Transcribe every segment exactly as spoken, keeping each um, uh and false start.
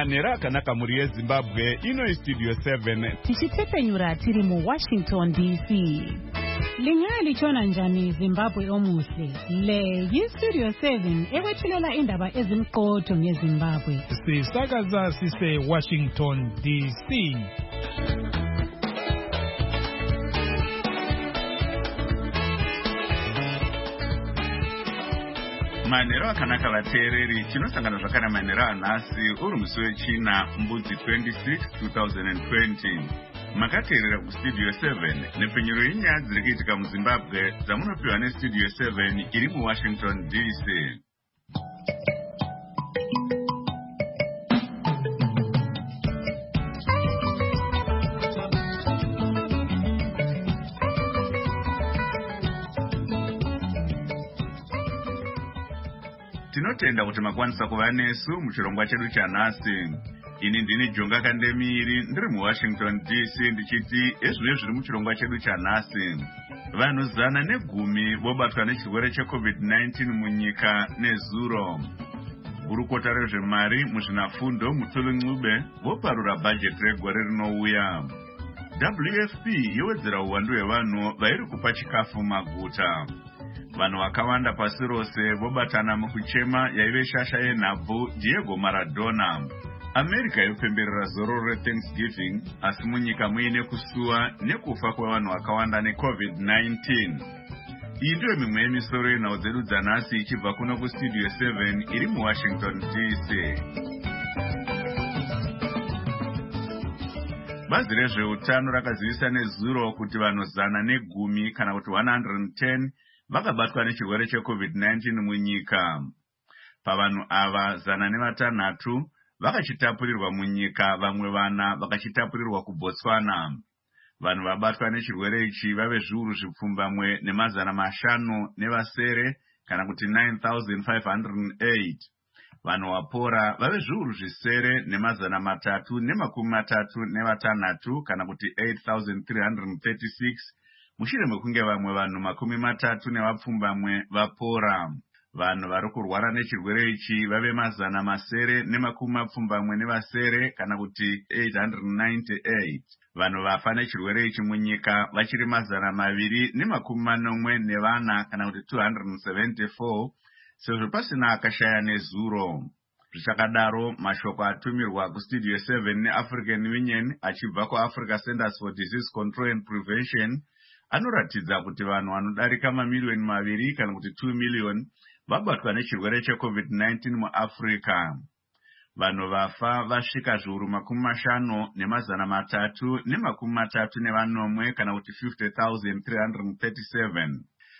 manhero akanaka muri yeZimbabwe. Ino Studio seven tichitepenyura tiri mu Washington D C. Lingaya lichona njani Zimbabwe omuhle. Le yi Studio seven ekwethulela indaba ezimqotho ngeZimbabwe. Sisakaza sise Washington D C. manhero akanaka vateereri. Tinosangana zvakare manhero anhasi uri musi wechina mbudzi twenty-six two thousand twenty. Makateerera kustudio seven nepfenyuro yenyaya dziri kuitika muZimbabwe dzamunopiwa nestudio seven iri muWashington D C. Tinotenda kuti makwanisa kuva nesu muchirongwa chedu chanhasi. Ini ndini Jonga Kandemiri ndiri muWashington D C ndichiti ezvino zviri muchirongwa chedu chanhasi. Vanhu zana negumi vobatwa nechirwere checovid nineteen munyika nezuro. Gurukota rezvemari muzvinafundo Mutulu Ncube voparura bhajeti regore rinouya. W F P yowedzera uwandu hwevanhu vairi kupa chikafu maguta. Vanhu vakawanda pasi rose vobatana mukuchema yaive shasha yenhabvu Diego Maradona. America yopemberera zororo reThanksgiving, asi munyika muine kusuwa nekufa kwevanhu vakawanda necovid nineteen. Iyi ndiyo mimwe yemisoro yenhau dzedu dzanhasi ichibva kuno kustudio seven iri muWashington D C. Bazi rezveutano rakazivisa nezuro kuti vanhu zana negumi kana kuti one hundred ten vakabatwa nechirwere checovid nineteen munyika. Pavanhu ava zana nevatanhatu vakachitapurirwa munyika, vamwe vana vakachitapurirwa kuBotswana. Vanhu vabatwa nechirwere ichi vave zviuru zvipfumbamwe nemazana mashanu nevasere kana kuti nine thousand five hundred eight. Vanhu vapora vave zviuru zvisere nemazana matatu nemakumi matatu nevatanhatu kana kuti eight thousand three hundred thirty-six. Mushure mekunge vamwe vanhu makumi matatu nevapfumbamwe vapora. Vanhu vari kurwara nechirwere ichi vave mazana masere nemakumi mapfumbamwe nevasere kana kuti eight hundred ninety-eight. Vanhu vafa nechirwere ichi munyika vachiri mazana maviri nemakumi manomwe nevana kana kuti two hundred seventy-four, sezvo pasina akashaya nezuro. Zvichakadaro, mashoko atumirwa kustudio seven neAfrican Union achibva kuAfrica Centers for Disease Control and Prevention anoratidza kuti vanhu vanodarika mamiliyoni maviri kana kuti two million vabatwa nechirwere checovid nineteen muAfrica. Vanhu vafa vasvika zviuru makumi mashanu nemazana matatu nemakumi matatu nevanomwe kana kuti fifty thousand three hundred thirty-seven.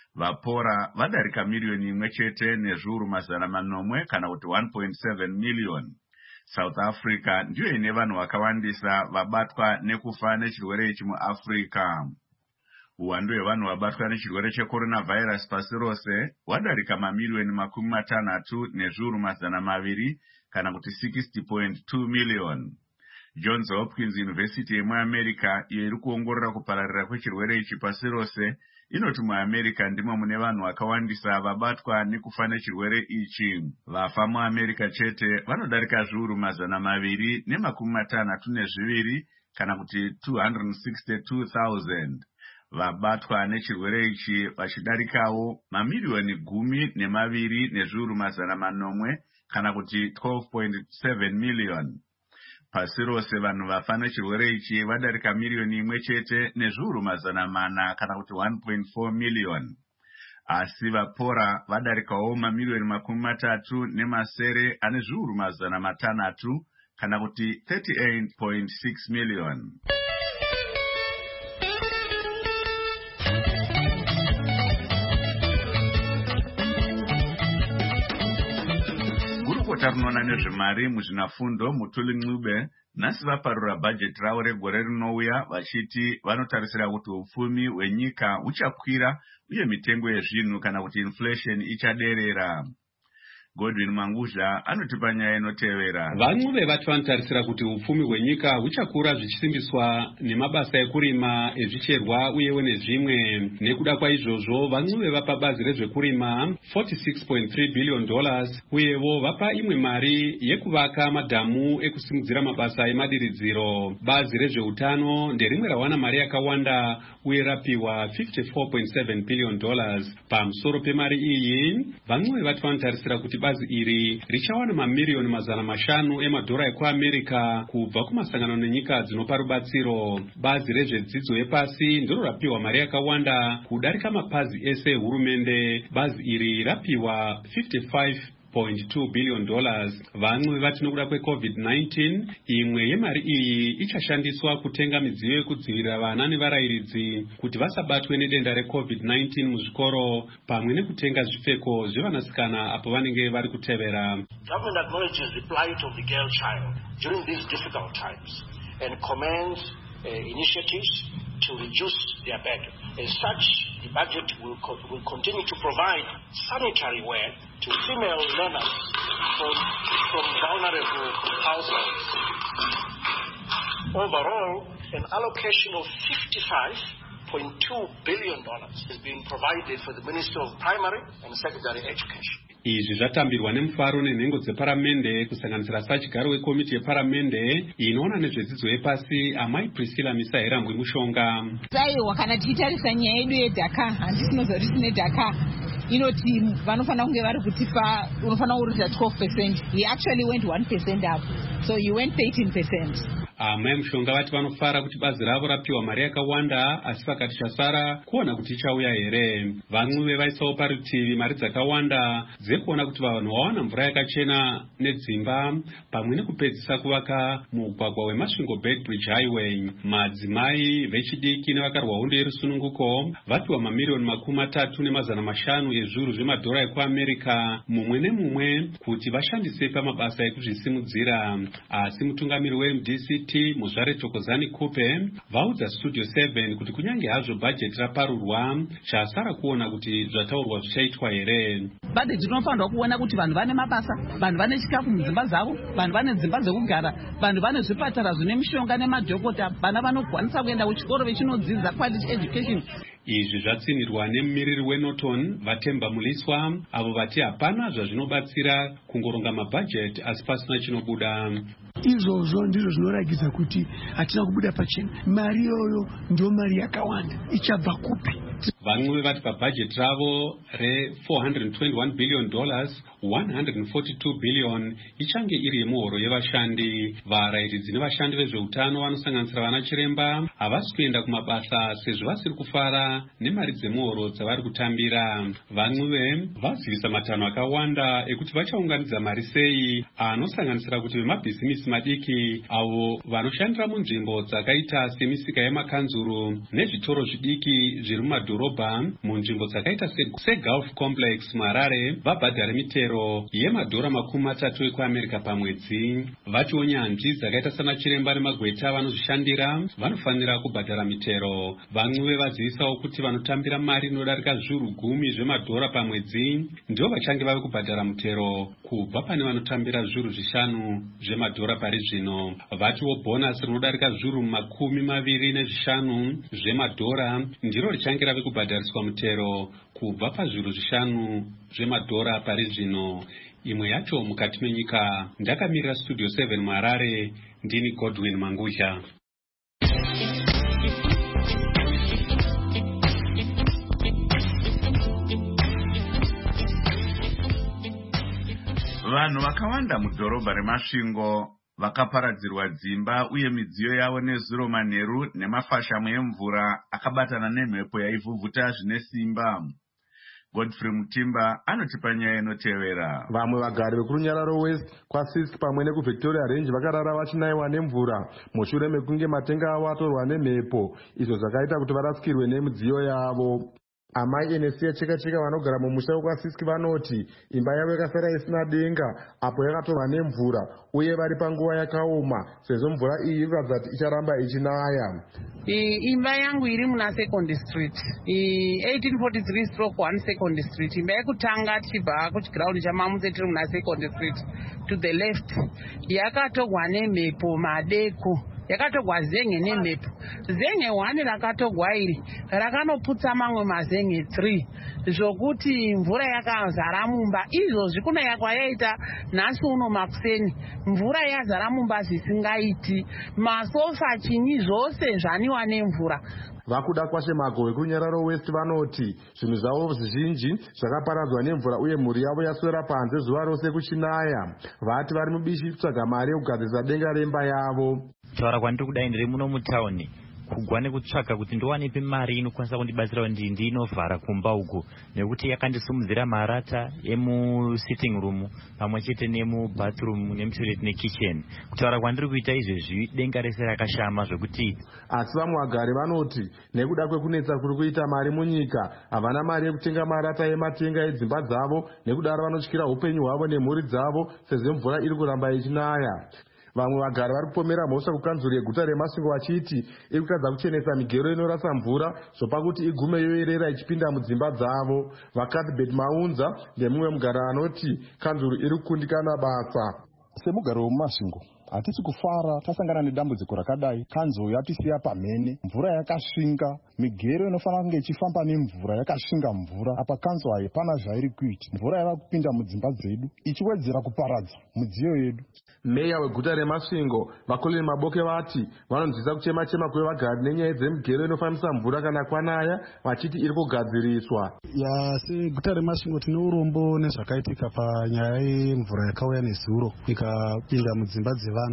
Vapora vadarika miliyoni imwe chete nezviuru mazana manomwe kana kuti one point seven million. South Africa ndiyo ine vanhu vakawandisa vabatwa nekufa nechirwere ichi muAfrica. Uwandu hwevanhu vabatwa nechirwere checoronavirus pasi rose wadarika mamiliyoni makumi matanhatu nezviuru mazana maviri kana kuti sixty point two million. Johns Hopkins University yemuAmerica iyo iri kuongorora kupararira kwechirwere ichi pasi rose inoti muAmerica ndimo mune vanhu vakawandisa vabatwa nekufa nechirwere ichi. Vafa muAmerica chete vanodarika zviuru mazana maviri nemakumi matanhatu nezviviri kana kuti two hundred sixty-two thousand. Vabatwa nechirwere ichi vachidarikawo mamiliyoni gumi nemaviri nezviuru mazana manomwe kana kuti twelve point seven million. Pasi rose vanhu vafa nechirwere ichi vadarika miliyoni imwe chete nezviuru mazana mana kana kuti one point four million. Asi vapora vadarikawo mamiliyoni makumi matatu nemasere ane zviuru mazana matanhatu kana kuti thirty-eight point six million. Tarunoona nezvemari muzvinafundo Mutulu Ncube nhasi vaparura bhajeti ravo regore rinouya vachiti vanotarisira kuti upfumi hwenyika huchakwira uye mitengo yezvinhu kana kuti inflation ichaderera. Godwin Manguzha anotipa nyaya inotevera. Vamwe vevati vanotarisira kuti upfumi hwenyika huchakura zvichisimbiswa nemabasa ekurima, ezvicherwa uyewo nezvimwe. Nekuda kwaizvozvo, vamwe vapa bazi rezvekurima forty-six point three billion dollars uyewo vapa imwe mari yekuvaka madhamu ekusimudzira mabasa emadiridziro. Bazi rezveutano nderimwe rawana mari yakawanda uye rapiwa fifty-four point seven billion dollars. Pamusoro pemari iyi, vamwe vati vanotarisira kuti bazi iri richawana mamiliyoni mazana mashanu emadhora ekuAmerika kubva kumasangano nenyika dzinopa rubatsiro. Bazi rezvedzidzo yepasi ndiro rapiwa mari yakawanda kudarika mapazi ese ehurumende. Bazi iri rapiwa fifty-five point two billion dollars. Vamwe vati nokuda kwecovid nineteen, imwe yemari iyi ichashandiswa kutenga midziyo yekudzivirira vana nevarairidzi kuti vasabatwe nedenda recovid nineteen muzvikoro, pamwe nekutenga zvipfeko zvevanasikana apo vanenge vari kutevera. Government acknowledges the plight of the girl child during these difficult times and commends uh, initiatives to reduce their burden. As such, the budget will, co will continue to provide sanitary wear to female learners from, from vulnerable households. Overall, an allocation of fifty-five point two billion dollars is being provided for the Ministry of Primary and Secondary Education. Izvi zvatambirwa nemufaro nenhengo dzeparamende kusanganisira sachigaro wekomiti yeparamende inoona nezvedzidzo yepasi amai Priscilla Misairambwe Mushonga. Saiwa kana tichitarisa nyaya yedu yeDhaka, handisi nozoti tine Dhaka inoti vanofana kunge vari kutipa unofana kuridza twelve percent. He actually went one percent up, so he went thirteen percent. Amai Mushonga vati vanofara kuti bazi ravo rapiwa mari yakawanda, asi pakati chasara kuona kuti ichauya here. Vamwe vevaisawo parutivi mari dzakawanda dzekuona kuti vanhu vawana mvura yakachena nedzimba, pamwe nekupedzisa kuvaka mugwagwa weMasvingo Bedbridge Highway. Madzimai vechidiki nevakarwa hondo yerusununguko vapiwa mamiliyoni makumi matatu nemazana mashanu ezviuru zvemadhora ekuAmerika mumwe nemumwe kuti vashandise pamabasa ekuzvisimudzira. Asi mutungamiri weM D C T Muzvare Thokozani Kupe vaudza Studio seven kuti kunyange hazvo bajeti raparurwa, chasara kuona kuti zvataurwa zvichaitwa here. Bajeti inofanirwa kuona kuti vanhu vane mabasa, vanhu vane chikafu mudzimba dzavo, vanhu vane dzimba dzekugara, vanhu vane zvipatara zvine mishonga nemadhokota, vana vanokwanisa kuenda kuchikoro vechinodzidza quality education. Izvi zvatsinirwa nemumiriri weNorton Vatemba Muliswa, avo vati hapana zvazvinobatsira kungoronga mabhajeti asi pasina chinobuda. Izvozvo ndizvo zvinoragidza kuti hatina kubuda pachena. Mari iyoyo ndio mari yakawanda, ichabva kupi? Vamwe vati pabhajeti ravo re four hundred twenty-one billion dollars, one hundred forty-two billion ichange iri yemuhoro yevashandi. Varairidzi nevashandi vezveutano vanosanganisira vana chiremba havasi kuenda kumabasa sezvo vasiri kufara nemari dzemuhoro dzavari kutambira. Vamwe vazivisa matanho akawanda ekuti vachaunganidza mari sei, anosanganisira kuti vemabhizimisi madiki avo vanoshandira munzvimbo dzakaita semisika yemakanzuru nezvitoro zvidiki zviri mumadhorobha munzvimbo dzakaita seGulf Complex muHarare vabhadhare mitero yemadhora makumi matatu ekuAmerika pamwedzi. Vatiwo nyanzvi dzakaita sana chiremba nemagweta vanozvishandira vanofanira kubhadhara mitero. Vamwe vazivisawo kuti vanotambira mari inodarika zviuru gumi zvemadhora pamwedzi ndivo vachange vave kubhadhara mutero kubva pane vanotambira zviuru zvishanu zvemadhora pari zvino. Vatiwo bhonasi rinodarika zviuru makumi maviri nezvishanu zvemadhora ndiro richange rave kubhadhariswa mutero kubva pazviuru zvishanu zvemadhora pari zvino. Imwe yacho mukati menyika. Ndakamirira Studio seven muHarare, ndini Godwin Manguzha. Vanhu vakawanda mudhorobha reMasvingo vakaparadzirwa dzimba uye midziyo yavo nezuro, manheru nemafashamu emvura akabatana nemhepo yaivhuvhuta zvine simba. Godfrey Mutimba anotipa nyaya inotevera. Vamwe vagari vekurunyararo West kwaSisk pamwe nekuVictoria Range vakarara vachinaiwa nemvura mushure mekunge matenga avo atorwa nemhepo, izvo zvakaita kuti varasikirwe nemidziyo yavo. Amai Enesi yecheka cheka vanogara mumusha wekwaSiski vanoti imba yavo yakasara isina denga apo yakatorwa nemvura uye vari panguva yakaoma sezvo mvura iyi inoratidza kuti icharamba ichinaya. Imba yangu iri muna Second Street, eighteen forty-three stroke one Second Street. Imba yekutanga tichibva kuchiground chamamuse tiri muna Second Street to the left. Yakatogwa nemhepo madeko. Yakatogwa zen'e nemhepo. Zen'e one rakatogwa iri rakanoputsa mamwe mazen'e three zvokuti mvura yakazara mumba. Izvozvi kuna yakwayaita nhasi uno makuseni mvura yazara mumba zvisingaiti, masofa chinyi zvose zvaniwa nemvura. Vakuda kwashe Magove kuNyararo West vanoti zvinhu zvavo zvizhinji zvakaparadzwa nemvura uye mhuri yavo yaswera panze zuva rose kuchinaya. Vati vari mubishi kutsvaga mari yekugadzirisa denga remba yavo. Taura kwandiri kudai ndiri muno mutauni kugwa nekutsvaga kuti ndiwanepi mari inokwanisa kundibatsira kuti ndinovhara kumba uku, nekuti yakandisimudzira marata emusitting room pamwe chete nemubathroom nemutoilet nekitchen. Kutaura kwandiri kuita izvezvi denga rese rakashama zvokuti. Asi vamwe vagari vanoti nekuda kwekunetsa kuri kuita mari munyika havana mari yekutenga marata ematenga edzimba dzavo, nekudaro vanotyira upenyu hwavo nemhuri dzavo sezvo mvura iri kuramba ichinaya. Vamwe vagari vari kupomera mhosva kukanzuro yeguta reMasvingo vachiti iri kutadza kuchenesa migero inorasa mvura zvopa kuti igume yoerera ichipinda mudzimba dzavo. Vakathbert Maunza ndemumwe mugari anoti kanzuro iri kukundikana basa. Semugari weMasvingo hatisi kufara tasangana nedambudziko rakadai. Kanzo yatisiya pamhene, mvura yakasvinga, migero inofanira kunge ichifamba nemvura yakasvinga mvura. Apa kanzo haipana zvairi kuita. Mvura yava kupinda mudzimba dzedu ichiwedzera kuparadza midziyo yedu. Meya weguta reMasvingo Vakoleni Maboke vati vanonzwisa kuchema chema kwevagari nenyaya dzemigero inofambisa mvura kana kwanaya, vachiti iri kugadziriswa. Ya seguta reMasvingo tine urombo nezvakaitika panyaya yemvura yakauya nezuro ikapinda mudzimba dzevanhu.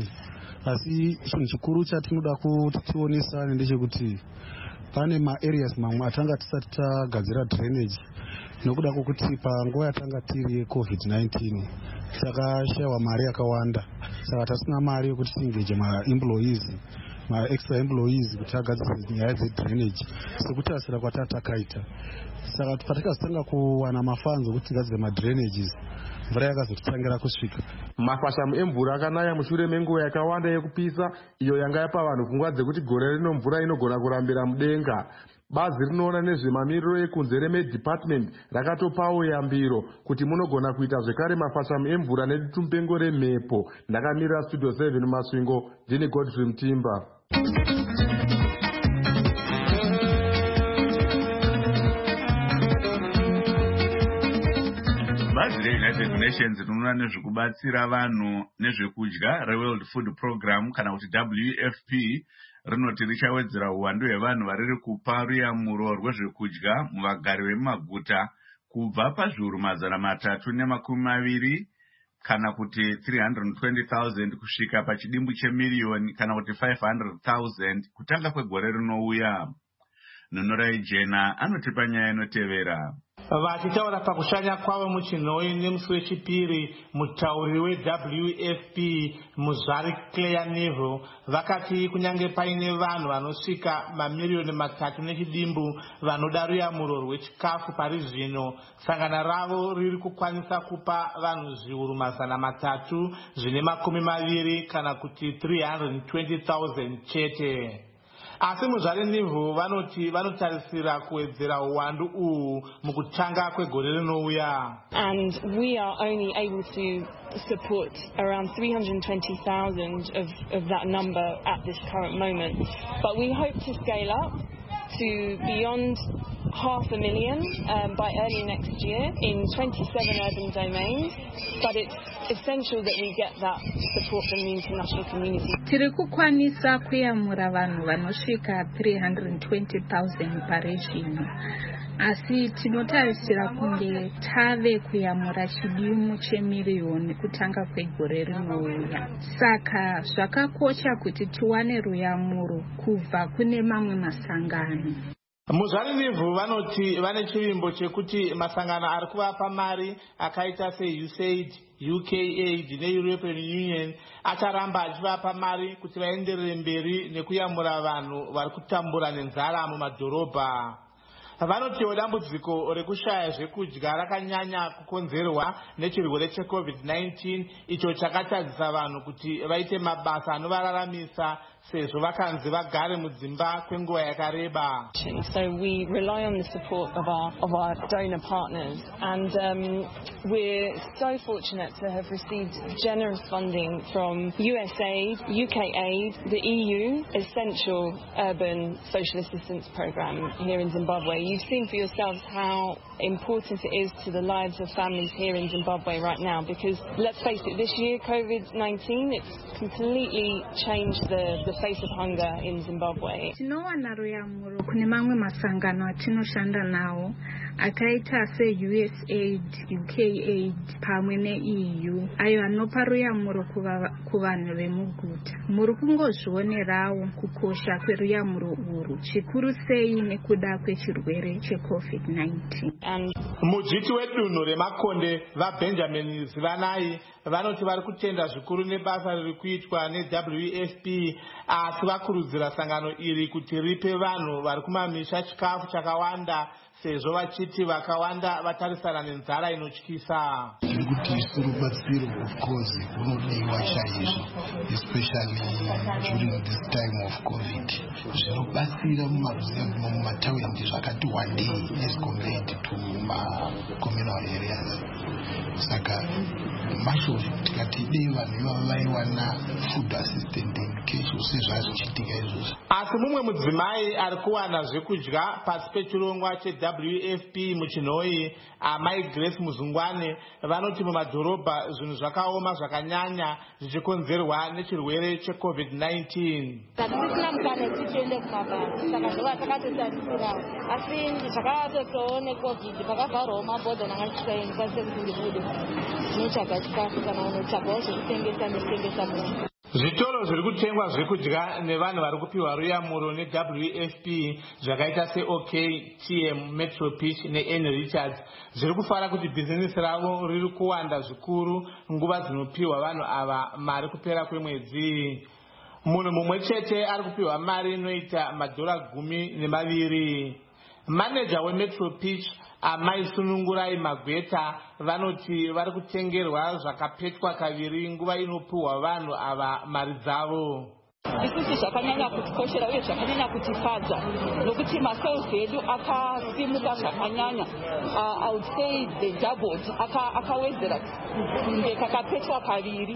Asi chinhu chikuru chatinoda kuti tionesane ndechekuti pane maareas mamwe atanga tisati tagadzira drainage nokuda kwokuti panguva yatanga tiri yecovid nineteen takashayiwa mari yakawanda, saka tasina mari yokuti tiengage maemployees maextra employees kuti agadzire nyaya dzedrainage sekutasira kwatatakaita. Saka patakazotanga kuwana mafunds okuti tigadzire madrainages mvura yakazotitangira kusvika. Mafashamu emvura akanaya mushure menguva yakawanda yekupisa iyo yanga yapa vanhu pfungwa dzekuti gore rino mvura inogona kurambira mudenga. Bazi rinoona nezvemamiriro ekunze reMed-Department rakatopawo yambiro kuti munogona kuita zvekare mafashamu emvura nedutumupengo remhepo. Ndakamirira Studio seven Masvingo, ndini Godfrey Mtimba. Bazi reUnited Nations rinoona nezvekubatsira vanhu nezvekudya reWorld Food Program kana kuti W F P rinoti richawedzera uwandu hwevanhu variri kupa ruyamuro rwezvekudya muvagari vemumaguta kubva pazviuru mazana matatu nemakumi maviri kana kuti three hundred twenty thousand kusvika pachidimbu chemiliyoni kana kuti five hundred thousand kutanga kwegore rinouya. Nunorai Jena anotipa nyaya inotevera. Vachitaura pakushanya kwavo muchinhoi nemusi wechipiri, mutauri weW F P Muzvari Claire Neville vakati kunyange paine vanhu vanosvika mamiriyoni matatu nechidimbu vanoda ruyamuro rwechikafu pari zvino, sangana ravo riri kukwanisa kupa vanhu zviuru mazana matatu zvine makumi maviri kana kuti three hundred twenty thousand chete. Asi Muzvari Neville vanoti vanotarisira kuwedzera uwandu uhu mukutanga kwegore rinouya. And we are only able to support around three hundred twenty thousand of, of that number at this current moment. But we hope to scale up to beyond half a million um, by early next year in twenty-seven urban domains. But it's essential that we get that support from the international community. Tiri kukwanisa kuyamura vanhu vanosvika three hundred twenty thousand pari zvino. Asi tinotarisira kunge tave kuyamura chidimu chemiliyoni kutanga kwegore rinouya. Saka zvakakosha kuti tiwane ruyamuro kubva kune mamwe masangano. Muzvari Neville vanoti vane chivimbo chekuti masangano ari kuvapa mari akaita seUSAID, U K Aid neEuropean Union acharamba achivapa mari kuti vaenderere mberi nekuyamura vanhu vari kutambura nenzara mumadhorobha. vanotiwo dambudziko rekushaya zvekudya rakanyanya kukonzerwa nechirwere checovid nineteen icho chakatadzisa vanhu kuti vaite mabasa anovararamisa sezvo vakanzi vagare mudzimba kwenguva yakareba. So we rely on the support of our of our donor partners, and um, we're so fortunate to have received generous funding from U S A I D, U K aid, the E U Essential Urban Social Assistance Programme here in Zimbabwe. You've seen for yourselves how important it is to the lives of families here in Zimbabwe right now, because let's face it, this year COVID nineteen, it's completely changed the, the face of hunger in Zimbabwe. Tinowana ruyamuro kune mamwe masangano atinoshanda nawo akaita se U S A I D, U K aid pamwe ne-E U ayo anopa ruyamuro kuvanhu vemuguta. Muri kungozvionerawo kukosha kweruyamuro urwu chikuru sei nekuda kwechirwere checovid nineteen. Mudziti wedunhu remakonde vaBenjamin Zivanai vanoti vari kutenda zvikuru nebasa riri kuitwa ne-W F P, asi vakurudzira sangano iri kuti ripe vanhu vari kumamisha chikafu chakawanda sezvo vachiti vakawanda vatarisana nenzara inotyisa. Tiri kuti rubatsiro of course unodiwa chaizvo, especially during this time of COVID. Zvinobatsira mumataundi zvakati wandei as compared to communal areas. Saka masho tikati dei vanhu ivava vaiwana food assistant in case sezvazvichitika izvozvo. Asi mumwe mudzimai ari kuwana zvekudya pasi pechirongwa che-W F P muchinhoi, amai Grace Muzungwane, vanoti mumadhorobha zvinhu zvakaoma zvakanyanya zvichikonzerwa nechirwere checovid nineteen. Tatisina mukana kuti tiende kumabasa, saka ndova takatotarisira, asi zvakatotowo necovid pakavharwawo mabhodha nangachisaini kwanise kuti ndibude notsvaga chikafu kana unotsvagawo zvekutengesa nekutengesa munhu. Zvitoro zviri kutengwa zvekudya nevanhu vari kupiwa ruyamuro ne-W F P zvakaita se-O K, T M, Metro Pitch ne-N Richards zviri kufara kuti bhizinesi ravo riri kuwanda zvikuru nguva dzinopiwa vanhu ava mari kupera kwemwedzi. Munhu mumwe chete ari kupiwa mari inoita madhora gumi nemaviri. Manager weMetro Pitch amai Sunungurai Magweta vanoti vari kutengerwa zvakapetwa kaviri nguva inopiwa vanhu ava mari dzavo. Isusu zvakanyanya kutikoshera uye zvakanyanya kutifadza nokuti masales edu akasimuka zvakanyanya. I would say the doubled, akawedzera kunge kakapetwa kaviri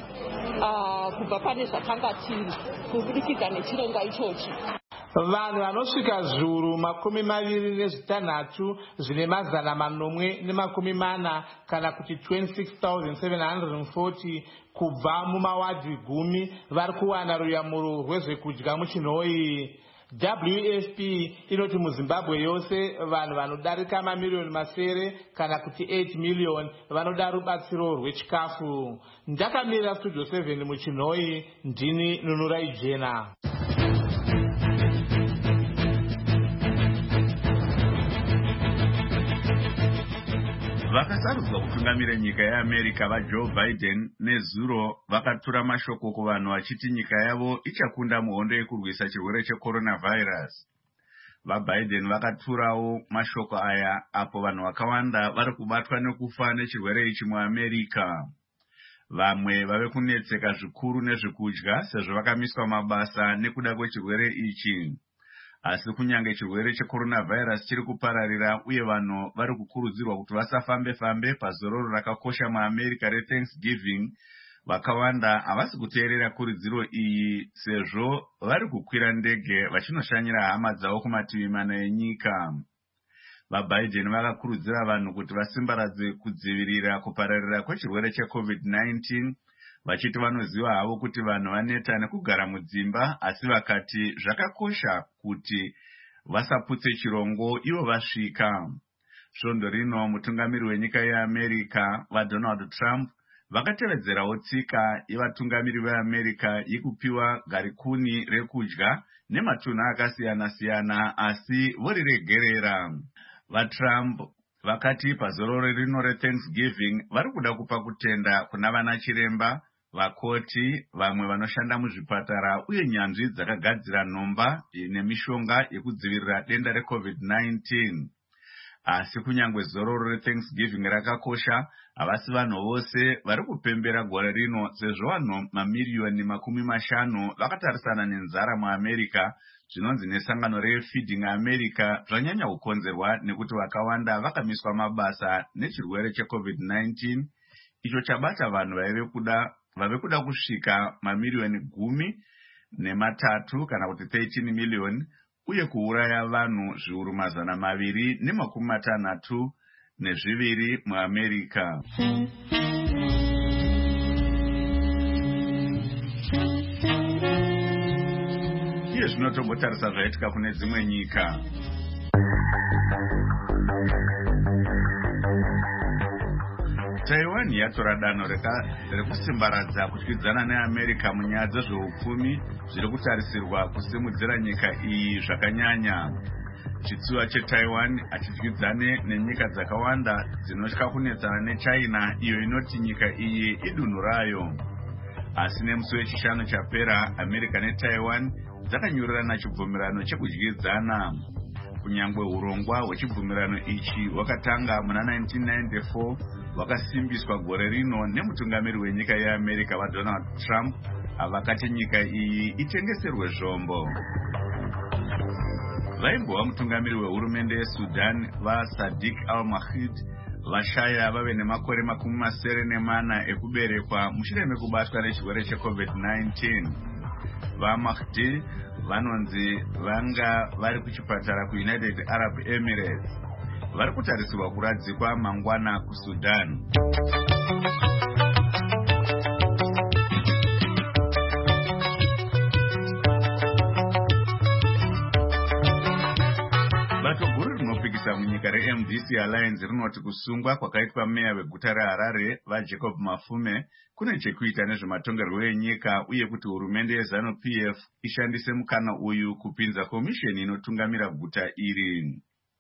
kubva pane zvakanga tiri kubudikidza nechirongwa ichochi. Vanhu vanosvika zviuru makumi maviri nezvitanhatu zvine mazana manomwe nemakumi mana kana kuti twenty-six thousand seven hundred forty kubva mumawadhi gumi vari kuwana ruyamuro rwezvekudya muchinhoi. W F P inoti muZimbabwe yose vanhu vanodarika mamiliyoni masere kana kuti eight million vanoda rubatsiro rwechikafu. Ndakamirira Studio seven muchinhoi, ndini Nunurai Jena. Vakasarudzwa kutungamira nyika yeAmerica vaJoe Biden nezuro vakatura mashoko kuvanhu vachiti nyika yavo ichakunda muhondo yekurwisa chirwere checoronavirus. VaBiden vakaturawo mashoko aya apo vanhu vakawanda vari kubatwa nekufa nechirwere ichi muAmerica. Vamwe vave kunetseka zvikuru nezvekudya sezvo vakamiswa mabasa nekuda kwechirwere ichi. Asi kunyange chirwere checoronavirus chiri kupararira uye vanhu vari kukurudzirwa kuti vasafambe fambe pazororo rakakosha muAmerica reThanksgiving, vakawanda havasi kuteerera kurudziro iyi sezvo vari kukwira ndege vachinoshanyira hama dzavo kumativi mana enyika. VaBiden vakakurudzira vanhu kuti vasimbaradze kudzivirira kupararira kwechirwere checovid nineteen, vachiti vanoziva havo kuti vanhu vaneta nekugara mudzimba, asi vakati zvakakosha kuti vasaputse chirongo ivo vasvika. Svondo rino mutungamiri wenyika yeAmerica vaDonald Trump vakatevedzerawo tsika yevatungamiri veAmerica yekupiwa garikuni rekudya nematunhu akasiyana-siyana asi voriregerera. VaTrump vakati pazororo rino reThanksgiving vari kuda kupa kutenda kuna vana chiremba, vakoti, vamwe vanoshanda muzvipatara uye nyanzvi dzakagadzira nhomba nemishonga yekudzivirira denda recovid nineteen. Asi kunyangwe zororo reThanksgiving rakakosha, havasi vanhu vose vari kupembera gore rino sezvo vanhu mamiriyoni makumi mashanu vakatarisana nenzara muAmerica. Zvinonzi nesangano reFeeding America zvanyanya kukonzerwa nekuti vakawanda vakamiswa mabasa nechirwere cheCovid nineteen, icho chabata vanhu vaive kuda vave kuda kusvika mamiriyoni gumi nematatu kana kuti thirteen million, uye kuuraya vanhu zviuru mazana maviri nemakumi matanhatu nezviviri muAmerica. Iye zvino tombotarisa zvaitika kune dzimwe nyika. Taiwan yatora danho rekusimbaradza kutyidzana neAmerica munyaya dzezveupfumi zviri kutarisirwa kusimudzira nyika iyi zvakanyanya. Chitsuwa cheTaiwan hachityidzane nenyika dzakawanda dzinotya kunetsana neChina, iyo inoti nyika iyi idunhu rayo. Asi nemusi wechishanu chapera, America neTaiwan dzakanyorerana chibvumirano chekudyidzana. Kunyangwe urongwa hwechibvumirano ichi hwakatanga muna nineteen ninety-four, hwakasimbiswa gore rino nemutungamiri wenyika yeAmerica vaDonald Trump, avakati nyika iyi itengeserwe zvombo. Vaimbova mutungamiri wehurumende yeSudan vaSadiq al-Mahdi vashaya vave nemakore makumi masere nemana ekuberekwa mushure mekubatwa nechirwere cheCovid nineteen. VaMahdi vanonzi vanga vari kuchipatara kuUnited Arab Emirates. Vari kutarisirwa kuradzikwa mangwana kuSudan. Bato guru rinopikisa munyika reM D C Alliance rinoti kusungwa kwakaitwa meya weguta reHarare vaJacob Mafume kune chekuita nezvematongerwo enyika, uye kuti hurumende yeZanu P F ishandise mukana uyu kupinza komisheni inotungamira guta iri.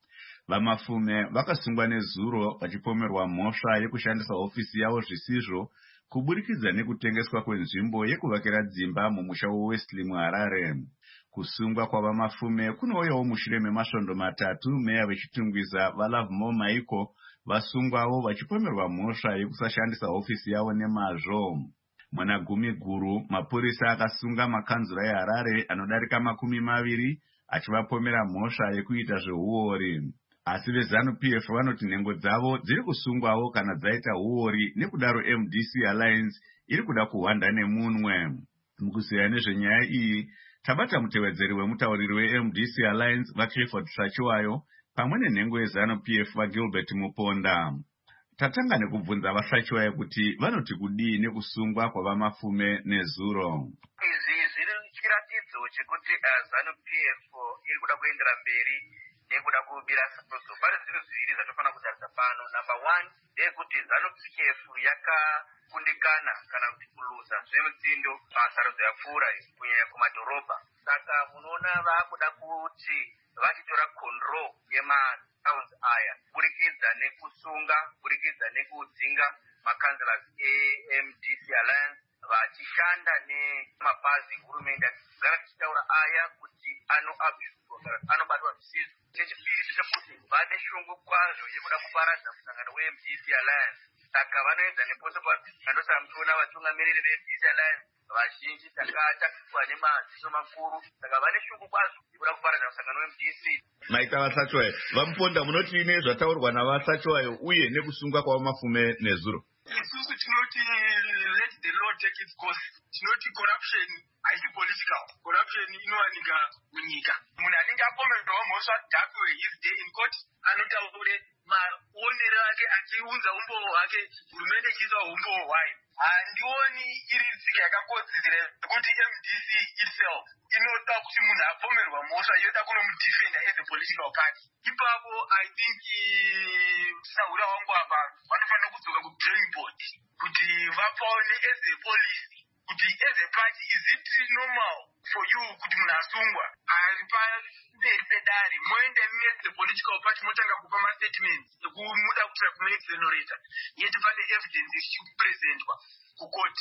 VaMafume vakasungwa nezuro vachipomerwa mhosva yekushandisa ofisi yavo zvisizvo kuburikidza nekutengeswa kwenzvimbo yekuvakira dzimba mumusha weWesley muHarare. Kusungwa kwavaMafume kunouyawo mushure memasvondo matatu meya vechitungwiza vaLovemore Michael vasungwawo vachipomerwa mhosva yekusashandisa ofisi yavo nemazvo. Muna gumi guru, mapurisa akasunga makanzura eHarare anodarika makumi maviri achivapomera mhosva yekuita zveuori. Asi veZanu P F vanoti nhengo dzavo dziri kusungwawo kana dzaita huori, nekudaro M D C Alliance iri kuda kuhwanda nemunwe. Mukuziya nezvenyaya iyi, tabata mutevedzeri wemutauriri weM D C Alliance vaClifford Sachiwayo pamwe nenhengo yeZanu P F vaGilbert Muponda. Tatanga nekubvunza vaSachiwayo kuti vanoti kudii nekusungwa kwavaMafume nezuro. Izi zviri chiratidzo chekuti ZANU P F iri kuda kuendera mberi nekuda kubira sakoso. Pane zvinhu zviviri zvatofana kutarisa pano. Number one, ndeyekuti ZANU P F yakakundikana kana kuti kuluza zvemutsindo pasarudzo yapfuura kunyanya kumadhorobha. Saka munoona vakuda kuti vachitora control yematowns aya burikidza nekusunga, burikidza nekudzinga makanzlers eM D C Alliance vachishanda nemapazi hurumende gara tichitaura aya kuti ano abuse anobatwa zvisizvo. Chechipiri chechekuti vane shungu kwazvo yekuda kuparadza musangano weM D C Alliance. Saka vanoedza neposo pasi kandosa mtuna vatungamiriri veM D C Alliance vazhinji takatakwa nemaziso makuru. Saka vane shungu kwazvo yekuda kuparadza musangano weM D C. Maita vaSachiwayo, Vamuponda munoti ine zvataurwa navaSachiwayo uye nekusungwa kwavaMafume nezuro? Isusu tinoti let the law take its course. Tinoti corruption haisi political. Corruption inowanika munyika. Munhu anenge apomerwa mhosva dhakwe his day in court anotaure maonero ake achiunza umboo hwake, hurumende ichiisa umboo hwayo. Handioni iri nzika yakakodzera kuti M D C itself inoda kuti munhu apomerwa mhosva yoda kunomudefenda as a political party. Ipapo I think saura wangu apa vanofanira kudzoka kudrawing board kuti vapaone as a policy kuti as a party is it normal for you kuti munhu asungwa ari pamberi pedare moenda imi as a political party motanga kupa mastatements ekumuda kutsvaka kumaexonerata yeti pane evidence ichipresentwa kukoti.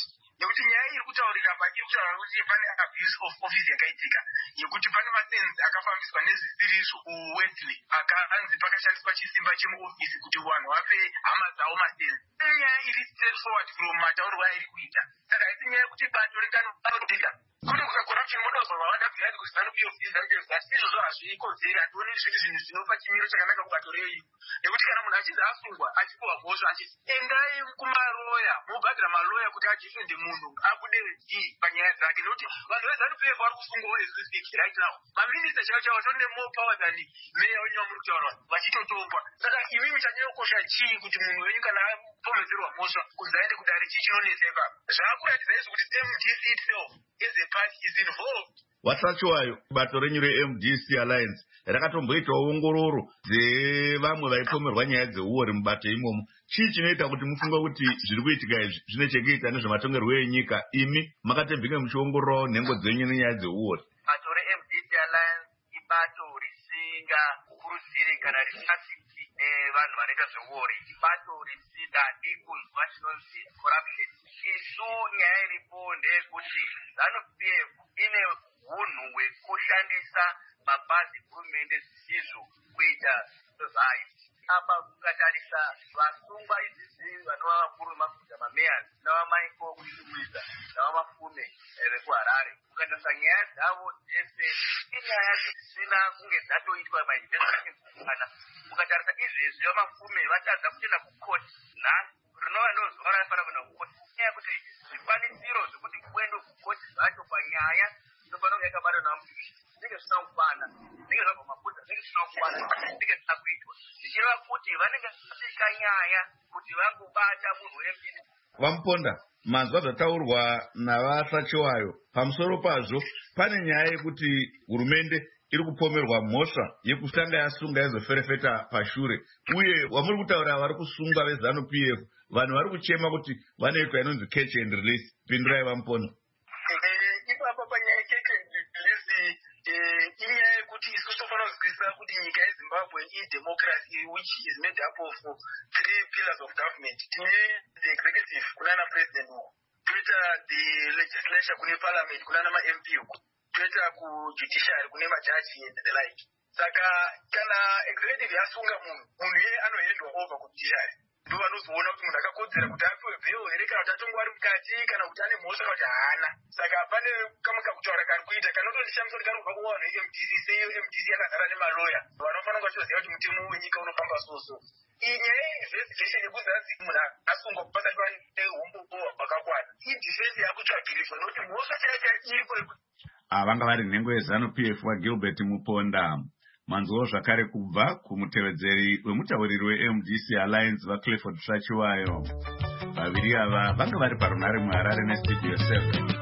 nekuti nyaya iri kutaurika pa iri kutaura kuti pane abuse of office yakaitika yekuti pane masenzi akafambiswa nezvisiriso kuwesley akanzi pakashandiswa chisimba chemuofisi kuti vanhu vape hama dzavo masenzi. Nyaya iri straight forward from matauriro airi kuita. Saka haisi nyaya yekuti bato rekanodika kune kukacorruption modozwa vawanda behind kuti ZANU-P F asi izvozvo hazvikonzeri hationi zviri zvinhu zvinopa chimiro chakanaka kubato reyu. Nekuti kana munhu achinzi asungwa achipiwa mhosva achiti endai kumaroya mobhadhira maloya kuti achifende munhu abude dii panyaya dzake. Nekuti vanhu veZANU-P F vari kusungwawo as we speak right now. Maminista chavo chavo tone more power than meya wenyu wamuri kutaura vachitotongwa. Saka imimi chanyayokosha chii kuti munhu wenyu kana apomedzerwa mhosva kunzi aende kudare chii chinonesa ipapo. Zvaakuratidza izvo kuti M D C itself as a party is involved. Wasachiwayo bato renyu re-M D C Alliance rakatomboitawo ongororo dzevamwe vaipomerwa nyaya dzeuori mubato imomo. Chii chinoita kuti mufunga kuti zviri kuitika izvi zvine chekuita nezvematongerwo enyika? Imi makatembinge muchiongororawo nhengo dzenyu nenyaya dzeuori. Bato re-M D C Alliance ibato risinga kukurudziri kana risasiki nevanhu vanoita zveuori. Ibato risina ikunzwa chinonzi corruption. Isu nyaya iripo ndeyekuti ZANU-P F ine hunhu hwekushandisa mabhazi hurumende zvisizvo kuita society. Apa kukatarisa vasungwa izizi vanova vakuru vemaguta mamayors navamaiko kuchimwiza navamafume vekuharare, kukatarisa nyaya dzavo dzese inyaya dzisina kunge dzatoitwa mainvestigation kana kukatarisa izvezvi vamafume vatadza kuenda kukoti nhasi rinova ndo zuva raifanira kuenda kukoti. Nyaya yekuti zvikwanisiro zvekuti kuende kukoti zvacho panyaya inofanira kunge yakabatwa namushi zvinenge zvisina kukwana, zvinenge zvabva mafuta zvinenge zvisina kukwana, zvinenge zvisina kuitwa zvichireva kuti vanenge vasika nyaya kuti vangobata munhu wembi. Vamuponda, manzwa zvataurwa navasachiwayo. Pamusoro pazvo pane nyaya yekuti hurumende iri kupomerwa mhosva yekutanga yasunga yazoferefeta pashure, uye wamuri kutaura vari kusungwa veZANU-P F vanhu vari kuchema kuti vanoitwa inonzi catch and release. Pindurai Vamuponda. Ipapo panyaya catch and release inyaya yekuti isusu tofanira kuzwisisa kuti nyika yeZimbabwe idemocracy which is made up of three pillars of government. Tine the executive kunana president uko, toita the legislature kune parliament kunana ma-M P uko, toita kujudiciary kune majaji and the like. Saka kana executive yasunga munhu munhu iye anoendwa over kujudiciary ndo vanozoona kuti munhu akakodzera kuti apiwe bheo here kana kuti atongwa ari mukati kana kuti ane mhosva kana kuti haana. Saka pane kamwe kakutaura kari kuita kanotondishamisa kuti kari kubva kuvanhu ve-M D C seiyo M D C yakazara nemaloya vanofanira kunge vachiziva kuti mutemo wenyika unofamba soso. Iyi nyaya yeinvestigation yekuzasi munhu asungwa pasati pane umbopo hwakakwana idefense yakutsvagirirwa nokuti mhosva chaicha iripo. Vanga vari nhengo yeZANU-P F waGilbert Muponda. Manzwawo zvakare kubva kumutevedzeri wemutauriri we-M D C Alliance vaClifford Sachiwayo. Vaviri ava vanga vari parunare muHarare neStudio seven.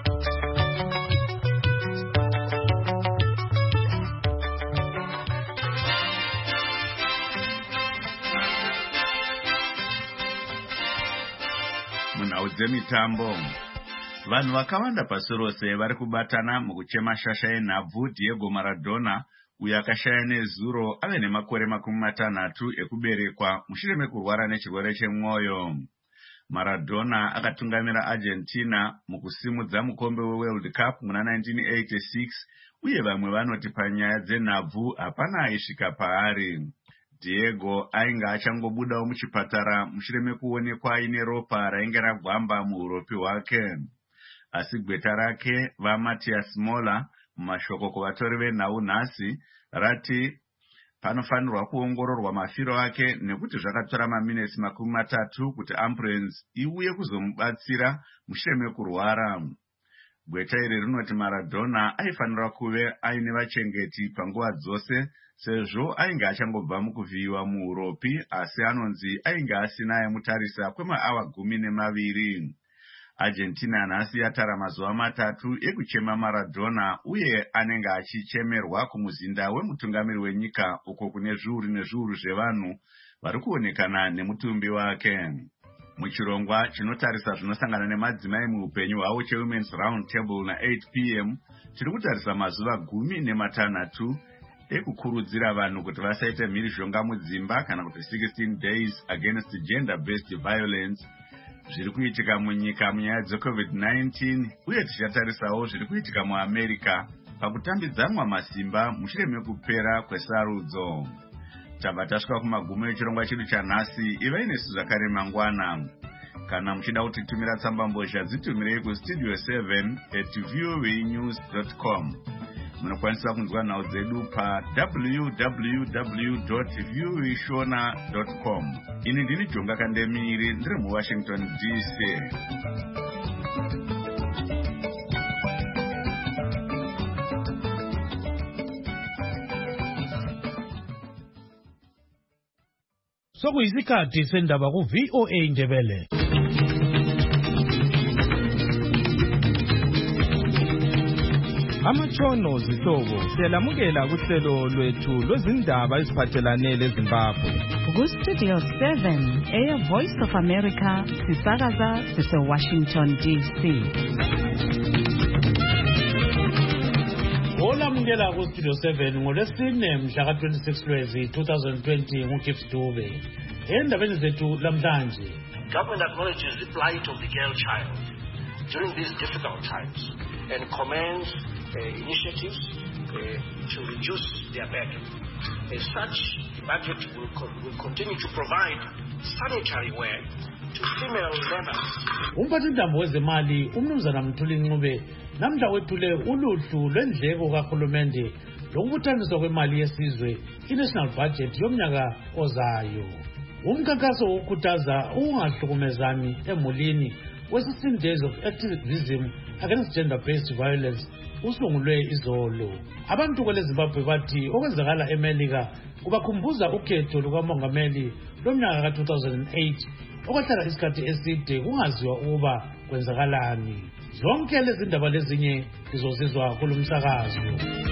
Munhau dzemitambo, vanhu vakawanda pasi rose vari kubatana mukuchema shasha yenhabvu Diego Maradona, uyo akashaya nezuro ave nemakore makumi matanhatu ekuberekwa mushure mekurwara nechirwere chemwoyo. Maradona akatungamira Argentina mukusimudza mukombe weWorld Cup muna nineteen eighty-six, uye vamwe vanoti panyaya dzenhabvu hapana aisvika paari. Diego ainge achangobudawo muchipatara mushure mekuonekwa aine ropa rainge ragwamba muuropi hwake. Asi gweta rake vaMatias Mola mumashoko kuvatori venhau nhasi rati panofanirwa kuongororwa mafiro ake nekuti zvakatora maminitsi makumi matatu kuti ambulance iuye kuzomubatsira mushure mekurwara. Gweta iri rinoti Maradona aifanira kuve aine vachengeti panguva dzose sezvo ainge achangobva mukuvhiyiwa muuropi, asi anonzi ainge asina aimutarisa kwemaawa gumi nemaviri. Argentina nhasi yatara mazuva matatu ekuchema Maradona, uye anenge achichemerwa kumuzinda wemutungamiri wenyika uko kune zviuru nezviuru zvevanhu vari kuonekana nemutumbi wake. Muchirongwa chinotarisa zvinosangana nemadzimai muupenyu hwavo cheWomen's Round Table na-eight p m chiri kutarisa mazuva gumi nematanhatu ekukurudzira vanhu kuti vasaite mhirizhonga mudzimba kana kuti sixteen days against gender based violence. zviri kuitika munyika munyaya dzecovid nineteen uye tichatarisawo zviri kuitika muamerica pakutambidzanwa masimba mushure mekupera kwesarudzo. Tabva tasvika kumagumo echirongwa chedu chanhasi. Ivai nesu zvakare mangwana. Kana muchida kutitumira tsambambozha dzitumirei kustudio seven at voanews dot com. Munokwanisa kunzwa nhau dzedu pa w w w dot voashona dot com. Ini ndini Jonga Kandemiri, ndiri muWashington D C. Sokuyisikhathi sendaba ku V O A Ndebele. Amatshono zihlobo siyalamukela kuhlelo lwethu lwezindaba eziphathelane leZimbabwe. Ku-Studio seven, Air Voice of America, sisakaza sise-Washington D C. Olamukela ku-Studio seven ngolwesine mhla ka twenty-six Lwezi twenty twenty nguGibbs Dube. Endabeni zethu lamhlanje. Government acknowledges the plight of the girl child during these difficult times and commends uh, initiatives uh, to reduce their burden. As such, the budget will, co will continue to provide sanitary wear to female learners. Umphathintambo wezemali umnumzana Mthuli Ncube namhla wethule uluhlu lwendleko kahulumende lokubuthaniswa kwemali yesizwe i-national budget yomnyaka ozayo. Umkhankaso wokukhuthaza ukungahlukumezani emulini we-sixteen days of activism against gender-based violence usungulwe izolo. Abantu kwele Zimbabwe bathi okwenzakala eMelika kubakhumbuza ukhetho lukamongameli lomnyaka ka two thousand eight okwahlala isikhathi eside kungaziwa ukuba kwenzakalani. Zonke lezi ndaba lezinye lizozizwa kulumsakazo.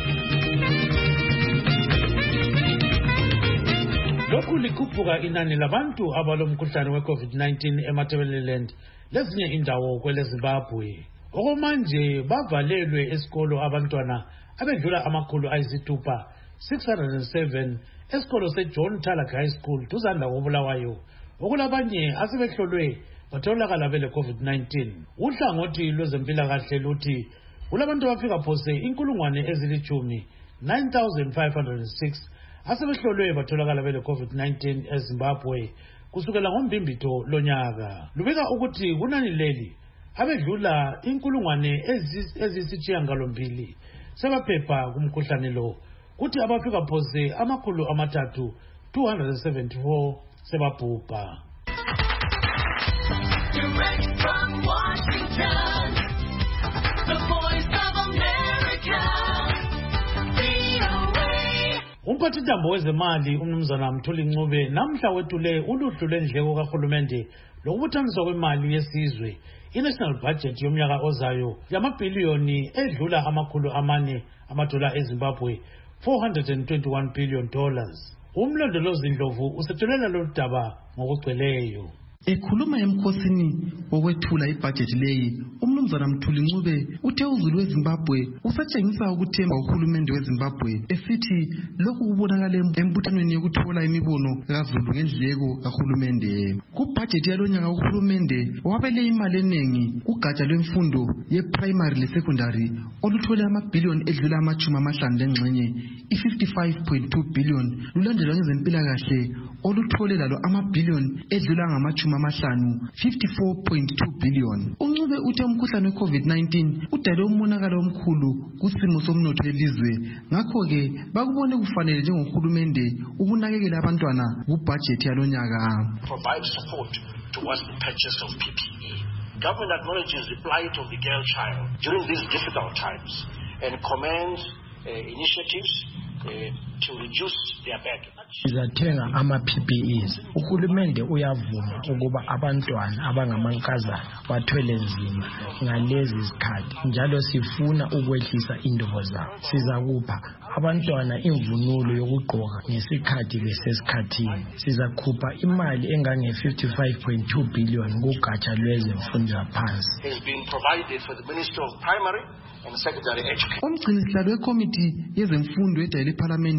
Lokhu likhuphuka inani labantu abalomkhuhlane we-COVID nineteen eMatabeleland lezinye indawo kwele Zimbabwe. Okomanje bavalelwe esikolo abantwana abedlula amakhulu ayisithupha six hundred seven esikolo seJohn Talak High School duzane lakoBulawayo. Okulabanye asebehlolwe batholakala bele COVID nineteen. Uhlangothi lwezempilakahle luthi kulabantu abafika phose inkulungwane ezilithumi nine thousand five hundred six asebehlolwe batholakala bele COVID nineteen eZimbabwe kusukela ngombimbitho lonyaka. Lubeka ukuthi kunani leli abedlula inkulungwane ezisithiyagalombili sebaphepha kumkhuhlane lo, kuthi abafika phose amakhulu amathathu two hundred seventy-four sebabhubha. Direct from Washington, the voice of America, V O A. Umphathintambo wezemali umnumzana Mthuli Ncube namhla wethule uluhlu lwendleko kahulumende lokubuthaniswa kwemali yesizwe i-national budget yomnyaka ozayo yamabhiliyoni edlula amakhulu amane amadola eZimbabwe four hundred twenty-one billion dollars. Umlondolozi Ndlovu usethulela lolu daba ngokugcweleyo. Ekhuluma emkhosini wokwethula ibudget leyi, umnumzana Mthuli Ncube uthe uzulu weZimbabwe usatshengisa ukuthemba uhulumende weZimbabwe esithi lokhu kubonakala embuthanweni yokuthola imibono kaZulu ngendleko kahulumende. Kubudget yalonyaka uhulumende wabele imali eningi kugatsha lwemfundo ye-primary le-secondary oluthole amabhiliyoni edlula amachumi amahlanu lengxenye i-fifty-five point two billion lulandelwa ngezempilakahle oluthole lalo amabhiliyoni edlula ngamachumi amahlanu fifty-four point two billion. Uncube uthe umkhuhlane we-COVID nineteen udale umonakalo omkhulu kusimo somnotho elizwe, ngakho-ke bakubone kufanele njengohulumende ukunakekela abantwana kubudget yalonyaka. Provide support towards the purchase of P P E. Government acknowledges the plight of the girl child during these difficult times and commends uh, initiatives uh, to reduce their burden. Sizathenga ama-P P Es. Uhulumende uyavuma ukuba abantwana abangamankazana bathwele nzima ngalezi zikhathi, njalo sifuna ukwehlisa indubo zabo. Sizakupha abantwana imvunulo yokugqoka ngesikhathi besesikhathini. Sizakhupha imali engange fifty-five point two billion kugatsha lwezemfundo yaphansi. Has been provided for the Ministry of Primary and Secondary Education. Umgcinisihlalo wekomiti yezemfundo edayile eParliament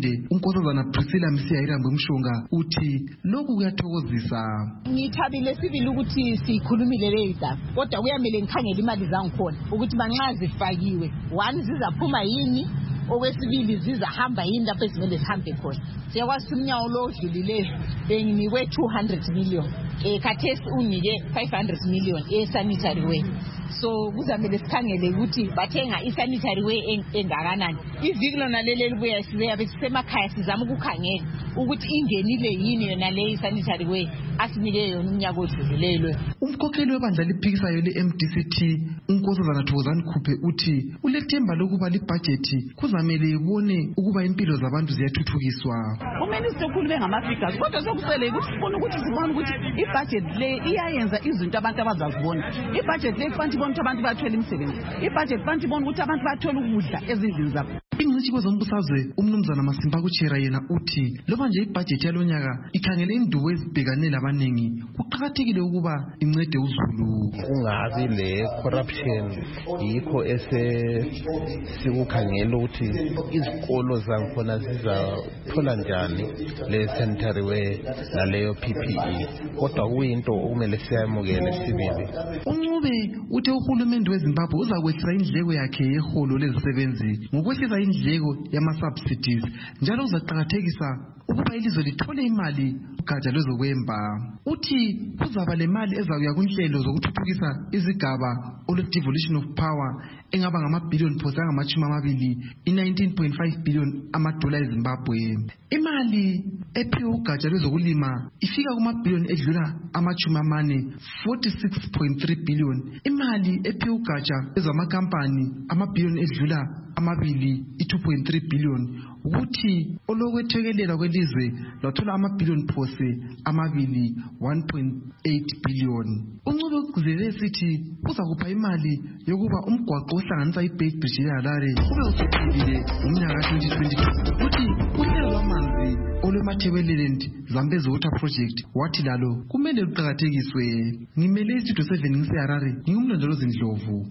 uhulumende unkosazana Priscilla Msiyayirambe Mshonga uthi lokhu kuyathokozisa. Ngithabile sibili ukuthi sikhulumile leyida kodwa kuyamele ngikhangele imali zangikhona ukuthi manxa zifakiwe one zizaphuma yini okwesibili zizahamba yini lapho esimele sihambe khona. Siyakwazi umnyawo lo odlulileyo benginikwe two hundred million eh khathesi unike five hundred million e sanitary way. So kuzamele sikhangele ukuthi bathenga isanitary way engakanani. Iviki lona leli libuya sibuya besemakhaya sizama ukukhangela ukuthi ingenile yini yona le sanitary way asinike yona umnyaka odlulileyo. Umkhokheli webandla liphikisayo le-M D C T unkosazana Thokozani Khuphe uthi ulethemba lokuba libudget kuzamele ibone ukuba impilo zabantu ziyathuthukiswa. Uminister ukhulume ngama-figures kodwa sokusele ukuthi sifuna ukuthi sibone ukuthi ibudget le iyayenza izinto abantu abazazibona. Ibudget le kufanele ibone ukuthi abantu bathola imisebenzi. Ibudget kufanele ibone ukuthi abantu bathola ukudla ezindlini zabo. Ingcitshi kwezombusazwe umnumzana Masimba Kuchera yena uthi loba nje ibudget yalonyaka ikhangele indubo ezibhekane labanengi kuqhakathekile ukuba incede uzulu. Ungabi le corruption yikho ese sikukhangela ukuthi izikolo zankhona zizathola njani le sanitary way naleyo P P E kodwa kuyinto okumele siyamukele sibili. uNcube uthe uhulumende weZimbabwe uzakwehlisa indleko yakhe yeholo lezisebenzi ngokwehlisa indleko yama-subsidies njalo uzaqakathekisa ukuba ilizwe lithole imali ugatsha lwezokwemba. Uthi kuzaba le mali ezakuya kunhlelo zokuthuthukisa izigaba olu-devolution of power engaba ngamabhiliyoni phosa angamashumi amabili i-nineteen point five billion amadola eZimbabwe. Imali ephiwe ugatsha lwezokulima ifika kumabhiliyoni edlula amashumi amane forty-six point three billion. Imali ephiwe ugatsha lwezamakampani amabhiliyoni edlula amabili i-two point three billion. Ukuthi olokwethekelela kwelizwe lwathola amabhiliyoni phose amabili one point eight billion. uNcube ugcizele sithi uzakupha imali yokuba umgwaqo ohlanganisa iBay Bridge leHarare ube usuphelile ngomnyaka twenty twenty-two. Uthi uhlelo lwamanzi olweMatabeleland Zambezi Water Project wathi lalo kumele luqakathekiswe. Ngimele istudio seven ngiseHarare ngingumlondolozi Ndlovu.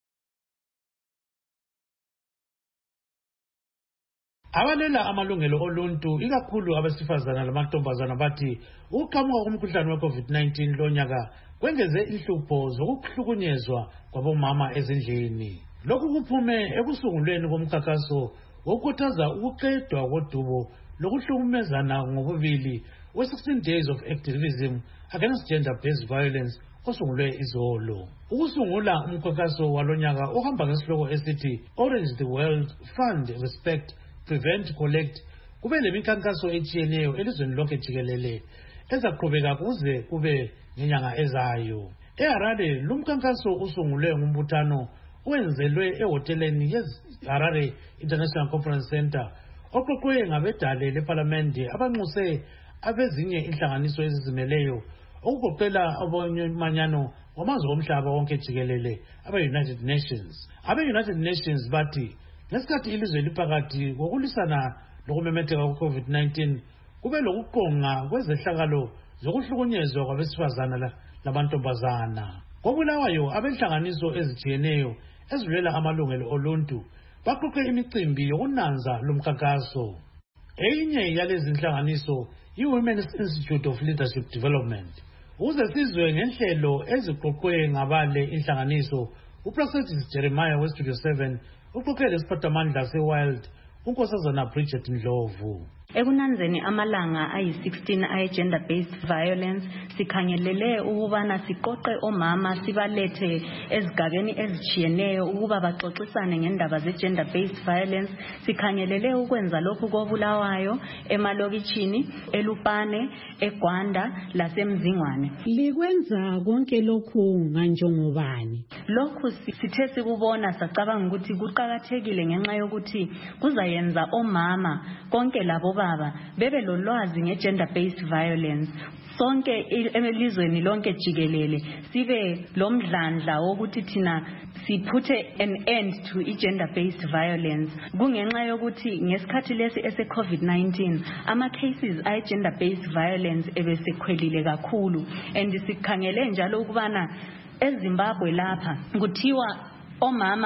Abalela amalungelo oluntu ikakhulu abesifazana lamantombazana bathi ukuqhamuka komkhuhlane we-COVID nineteen lonyaka kwengeze inhlupho zokuhlukunyezwa kwabomama ezindlini. Lokhu kuphume ekusungulweni komkhankaso wokukhuthaza ukuqedwa kodubo lokuhlukumezana ngokubili we-sixteen days of activism against gender-based violence osungulwe izolo. Ukusungula umkhankaso walonyaka ohamba ngesihloko esithi Orange the World Fund Respect Prevent Collect kube lemikhankaso etshiyeneyo elizweni lonke jikelele ezaqhubeka kuze kube ngenyanga ezayo. eHarare lumkhankaso usungulwe ngumbuthano owenzelwe ehoteleni yeHarare International Conference Center oqoqwe ngabedale leParliamente abanxuse abezinye inhlanganiso ezizimeleyo okugoqela abonyamanyano wamazwe omhlaba wonke jikelele abe-United Nations. Abe-United Nations bathi ngesikhathi ilizwe liphakathi kokulisana lokumemetheka kwe-COVID nineteen kube lokuqonga kwezehlakalo zokuhlukunyezwa kwabesifazana lamantombazana. Kobulawayo abenhlanganiso ezijiyeneyo ezilwela amalungelo oluntu baqoqe imicimbi yokunanza lomkhankaso. Eyinye yalezi nhlanganiso yi-Women's Institute of Leadership Development. Ukuze sizwe ngenhlelo eziqoqwe ngabale inhlanganiso, uProfessor Jeremiah we-Studio seven uqoqele isiphathamandla se-Wild unkosazana Bridget Ndlovu. Ekunanzeni amalanga ayi-sixteen aye-gender-based violence sikhangelele ukubana siqoqe omama sibalethe ezigabeni ezijiyeneyo ukuba baxoxisane ngendaba ze-gender-based violence. Sikhangelele ukwenza lokhu koBulawayo, emalokitshini, eLupane, eGwanda lasemzingwane. Likwenza konke lokhu nganjengobani? Lokhu sithe sikubona sacabanga ukuthi kuqakathekile ngenxa yokuthi kuzayenza omama konke labo baba bebe lolwazi nge-gender-based violence. Sonke elizweni lonke jikelele sibe lomdlandla wokuthi thina siputhe an end to i-gender-based violence. Kungenxa yokuthi ngesikhathi lesi ese-COVID nineteen ama-cases ayi-gender-based violence ebesekhwelile kakhulu, and sikhangele njalo ukubana eZimbabwe lapha kuthiwa omama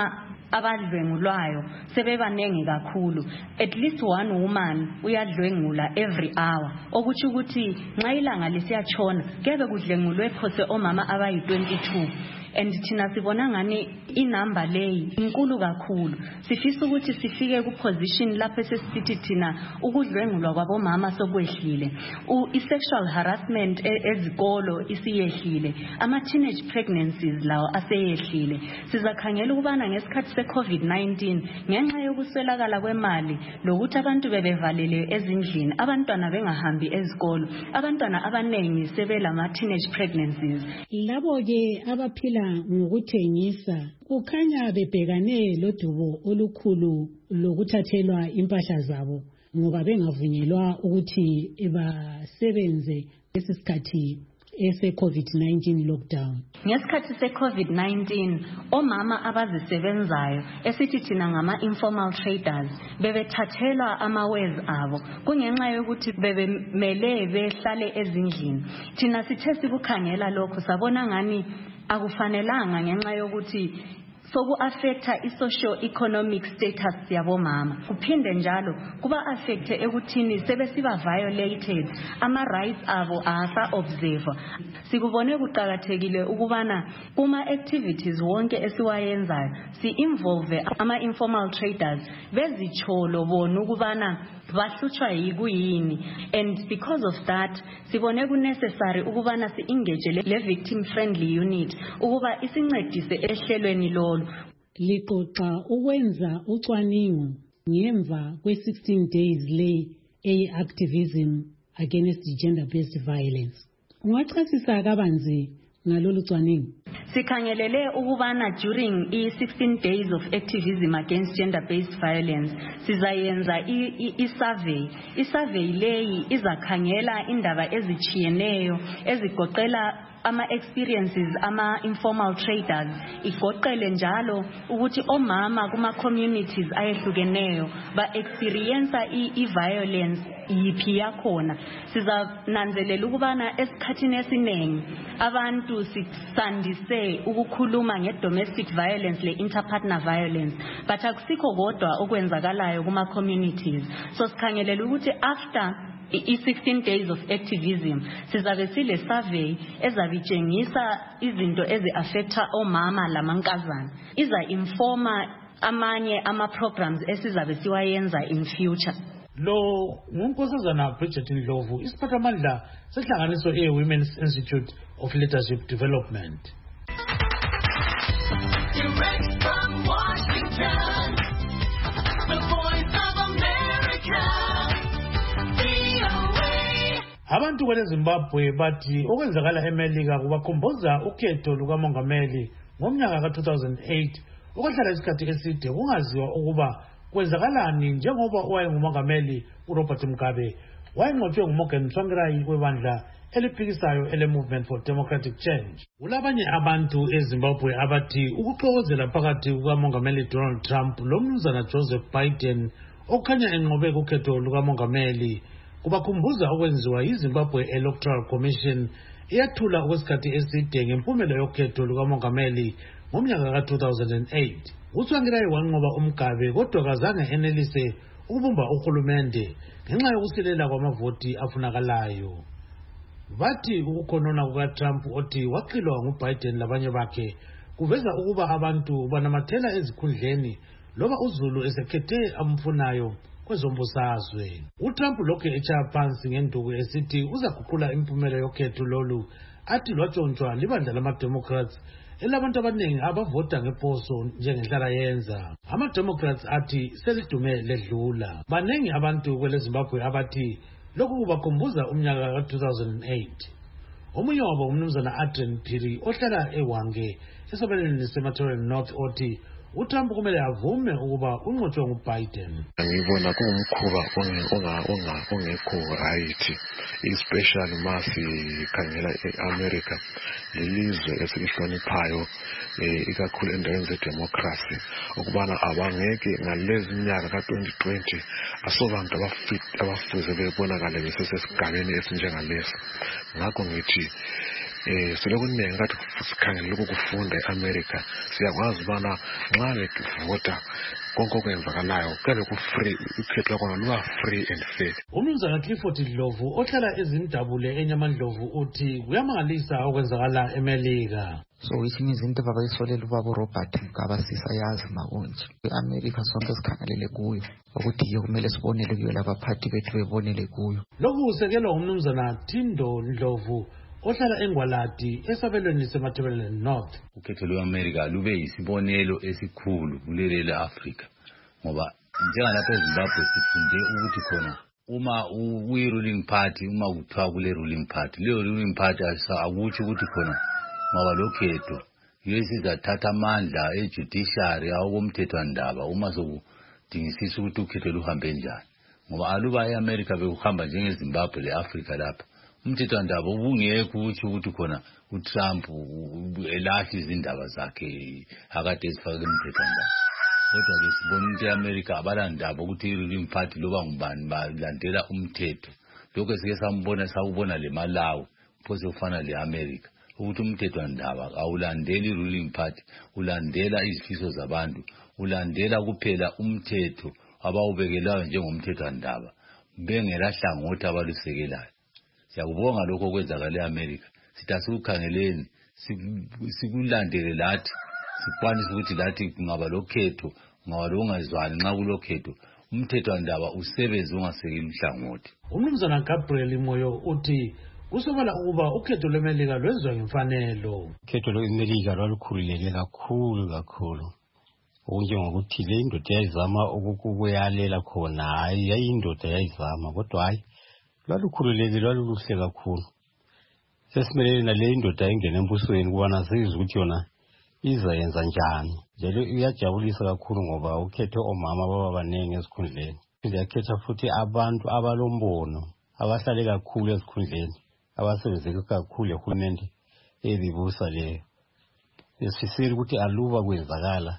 abadlwengulwayo sebebanengi kakhulu. At least one woman uyadlwengula every hour. Okuthi ukuthi nxa ilanga lisiyatshona kebe kudlengulwe phose omama abayi twenty-two. And thina sibona ngani inamba leyi inkulu kakhulu. Sifisa ukuthi sifike ku position lapho sesithi thina ukudlwengulwa kwabomama sokwehlile. I-sexual harassment ezikolo isiyehlile. Ama teenage pregnancies lawo aseyehlile. Sizakhangela ukubana ngesikhathi se-COVID nineteen ngenxa yokuswelakala kwemali lokuthi abantu bebevalele ezindlini, abantwana bengahambi ezikolo, abantwana abanengi sebelama teenage pregnancies. Labo ke abaphila ngokuthengisa kukhanya bebhekane lodubo olukhulu lokuthathelwa impahla zabo ngoba bengavunyelwa ukuthi basebenze lesikhathi ese COVID nineteen lockdown. Ngesikhathi se COVID nineteen omama abazisebenzayo esithi thina ngama informal traders bebethathelwa amawezi abo kungenxa yokuthi bebemele behlale ezindlini. Thina sithe sikukhangela lokho sabona ngani akufanelanga ngenxa yokuthi soku affecta i-socio economic status yabomama. Kuphinde njalo kuba affecte ekuthini sebesiba violated, ama rights abo asa observe. Sikubone kuqhakathekile ukubana kuma activities wonke esiwayenzayo si involve ama informal traders bezicholo bona ukubana bahlutshwa yikuyini, and because of that sibone ku necessary ukubana si engage le victim friendly unit ukuba isincedise ehlelweni lolo. Liqoqa ukwenza ucwaningo ngemva kwe sixteen days le activism against gender based violence. Ungachasisa kabanzi ngalolu cwaningo? Sikhangelele ukubana during i sixteen days of activism against gender based violence sizayenza i survey. I survey leyi izakhangela indaba ezichiyeneyo ezigoqela ama experiences ama informal traders, igoqele njalo ukuthi omama kuma communities ayehlukeneyo ba experience i violence yiphi yakhona. Sizananzelela ukubana esikhathini esinengi abantu sisandise ukukhuluma nge domestic violence le interpartner violence, but akusikho kodwa okwenzakalayo kuma communities. So sikhangelela ukuthi after i sixteen days of activism sizabe sile survey ezabitshengisa izinto ezi affecta omama lamankazana, iza informa amanye ama programs esizabe siwayenza in future. Lo ngunkosazana Bridget Ndlovu, isiphathamandla sehlanganiso e Women's Institute of Leadership Development. Direct from Washington, the voice of America. Abantu kwele Zimbabwe bathi okwenzakala eMelika kubakhumbuza ukhetho lukamongameli ngomnyaka ka two thousand eight okwahlala isikhathi eside kungaziwa ukuba kwenzakalani njengoba owayengumongameli uRobert Mugabe wayenqotshwe nguMorgan Tsvangirai kwebandla eliphikisayo ele Movement for Democratic Change. Kulabanye abantu eZimbabwe abathi ukuxokozela phakathi kukamongameli Donald Trump lomnumzana Joseph Biden okukhanya enqobe kukhetho lukamongameli kubakhumbuza okwenziwa yiZimbabwe Electoral Commission eyathula okwesikhathi eside ngempumela yokhetho lukamongameli ngomnyaka ka two thousand eight. uTsvangirai wanqoba uMugabe kodwa kazange enelise ukubumba uhulumende ngenxa yokusilela kwamavoti afunakalayo. Bathi ukukhonona kukaTrump othi waxilwa nguBiden labanye bakhe kuveza ukuba abantu banamathela ezikhundleni loba uZulu esekhethe amfunayo kwezombusazwe. uTrump lokhe etshaya phansi ngenduku esithi uzaguqula impumela yokhetho lolu athi lwatshontshwa libandla lama-Democrats elabantu abaningi abavota ngeposo njengenhlala yenza. Ama-Democrats athi selidume ledlula. Banengi abantu kwele Zimbabwe abathi lokhu kubakhumbuza umnyaka ka two thousand eight. Omunye wabo umnumzana Adrian Phiri ohlala eWange esobeleni seMaterial North othi uTrump kumele avume ukuba unqotshwe nguBiden. Ngibona kungumkhuba ongekho right, especially masi khangela eAmerica lelizwe esilihloniphayo ikakhulu endaweni zedemocracy ukubana abangeke ngalezi minyaka ka twenty twenty asobantu abafit abafuze bebonakale besesigabeni esinjengalesi. Ngakho ngithi eh selekuningi kathi sikhangela ukufunda eAmerica siyakwazi bana nxa bevota konke okwenzakalayo kube ku-free ukhetho lwakhona luba free and fair. Umnumzana Clifford Dlovu ohlala ezindabule eNyamandlovu uthi kuyamangalisa okwenzakala eMelika. So which means into abayisolela ubaba uRobert Mugabe sisayazi makonje eAmerica sonke sikhangelele kuyo ukuthi yiyo kumele sibonele kuyo labaphathi bethu bebonele kuyo. Lokhu kusekelwa umnumzana Thindo Ndlovu ohlala eNgwalati esabelweni seMatabeleland North. Ukhetho lweAmerica lube yisibonelo esikhulu kuleli leAfrica ngoba njengalapha eZimbabwe sifunde ukuthi khona uma uyi-ruling party uma kuthiwa kule ruling party leyo ruling party akutsho ukuthi khona ngoba lokhetho yiyo esizathatha amandla ejudiciary awokomthethwandaba uma sokudingisisa ukuthi ukhetho luhambe njani ngoba aluba eAmerica bekuhamba njengeZimbabwe leAfrica lapha umthethwandaba ubungekho ukuthi ukuthi khona uTrump elahla izindaba zakhe akade esifake umthethwandaba kodwa ke sibona ukuthi eAmerica abalandaba ukuthi i-ruling party loba ngubani balandela umthetho lokho esike sambona sakubona le Malawi phose ufana leAmerica ukuthi umthethwandaba awulandeli i-ruling party ulandela izifiso zabantu ulandela kuphela umthetho abawubekelayo njengomthethwandaba bengela hlangothi abalusekelayo. Siyakubonga lokho okwenzakala eAmerica sithi asikukhangeleni sikulandele lathi sikwanise ukuthi lathi kungaba lokhetho ngaba lokungazwani nxa kulokhetho umthethwandaba usebenze ungasekeli uhlangothi. Umnumzana Gabriel Moyo uthi kusobala ukuba ukhetho lweMelika lwenziwa ngemfanelo. Ukhetho lweMelika lwalukhululeke kakhulu kakhulu okunjengokuthi le indoda yayizama ukukuyalela khona hayi yayindoda yayizama kodwa hayi lwalukhululeke lwaluluhle kakhulu. Sesimelele nale indoda ingene embusweni kubana sizwe ukuthi yona izayenza njani njalo iyajabulisa kakhulu ngoba ukhethe omama baba banenge esikhundleni phinde yakhetha futhi abantu abalombono abahlale kakhulu esikhundleni abasebenzeke kakhulu ehulumende ebibusa leyo. Sisifisela ukuthi aluba kwenzakala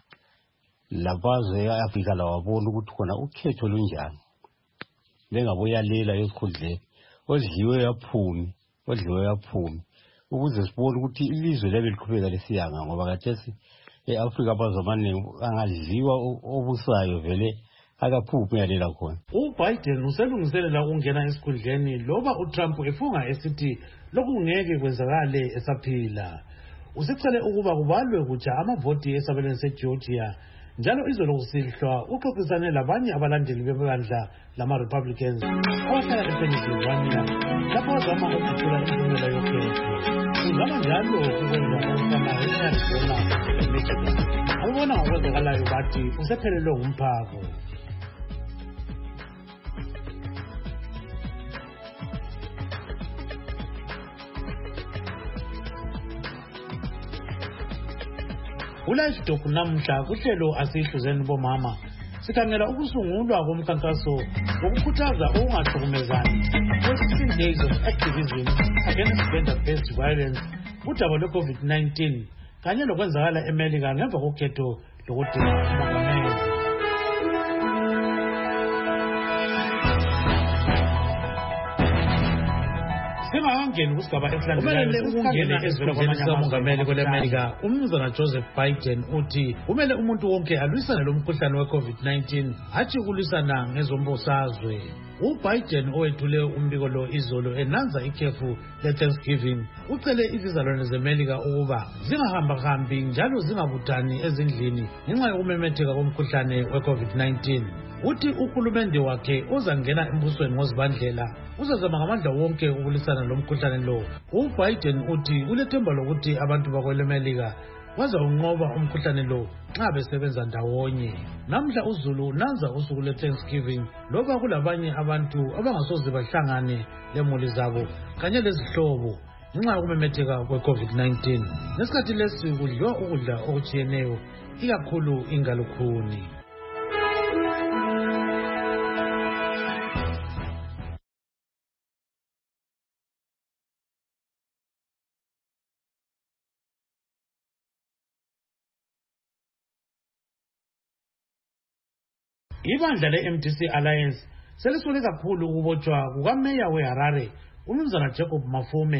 labazwe eAfrica lawabona ukuthi khona ukhetho lunjani bengaboyalela esikhundleni odliwe yaphumi odliwe yaphumi ukuze sibone ukuthi ilizwe lebe liqhubeka lesiyanga ngoba kathesi eAfrica abazwe abaningi angadliwa obusayo vele akaphuphi yalela khona. uBiden uselungiselela ukungena esikhundleni loba uTrump efunga esithi lokhu ngeke kwenzakale esaphila. Usicele ukuba kubalwe kutsha amavoti esabelweni seGeorgia njalo izolo kusihlwa uxoxisane labanye abalandeli bebandla lama-Republicans abahlala ePennsylvania lapho bazama ukuthola impumela yokhetho. Uzama njalo ukwenza okufanayo e-Arizona eMichigan. Ababona ngokwenzakalayo bathi usephelelwe ngumphako. uLivestock namhla kuhlelo asihluzeni bomama sikhangela ukusungulwa komkhankaso wokukhuthaza ukungahlukumezani sixteen days of activism against gender-based violence udaba lwe-COVID nineteen kanye lokwenzakala eMelika ngemva kokhetho lokudinga umongameli. Singakangeni kusigaba esilandelayo ukungena ezivela kwamanye amongameli kweleMelika umnumzana Joseph Biden uthi kumele umuntu wonke alwisane lomkhuhlane we-COVID nineteen hatshi ukulwisana ngezombusazwe. uBiden owethule umbiko lo izolo enanza ikhefu le-Thanksgiving ucele izizalwane zeMelika ukuba zingahambahambi njalo zingabuthani ezindlini ngenxa yokumemetheka komkhuhlane we-COVID nineteen. Uthi uhulumende wakhe ozangena embusweni ngozibandlela uzazama ngamandla wonke ukulwisana lomkhuhlane lo. uBiden uthi ulethemba lokuthi abantu bakweleMelika bazawunqoba umkhuhlane lo nxa besebenza ndawonye. Namhla uZulu nanza usuku le-Thanksgiving loba kulabanye abantu abangasoze bahlangane lemuli zabo kanye lezihlobo ngenxa yokumemetheka kwe-COVID nineteen. Nesikhathi lesi kudliwa ukudla okutshiyeneyo ikakhulu ingalukhuni. Ibandla le-M D C Alliance selisole kakhulu ukubotshwa kukameya weHarare umnumzana Jacob Mafume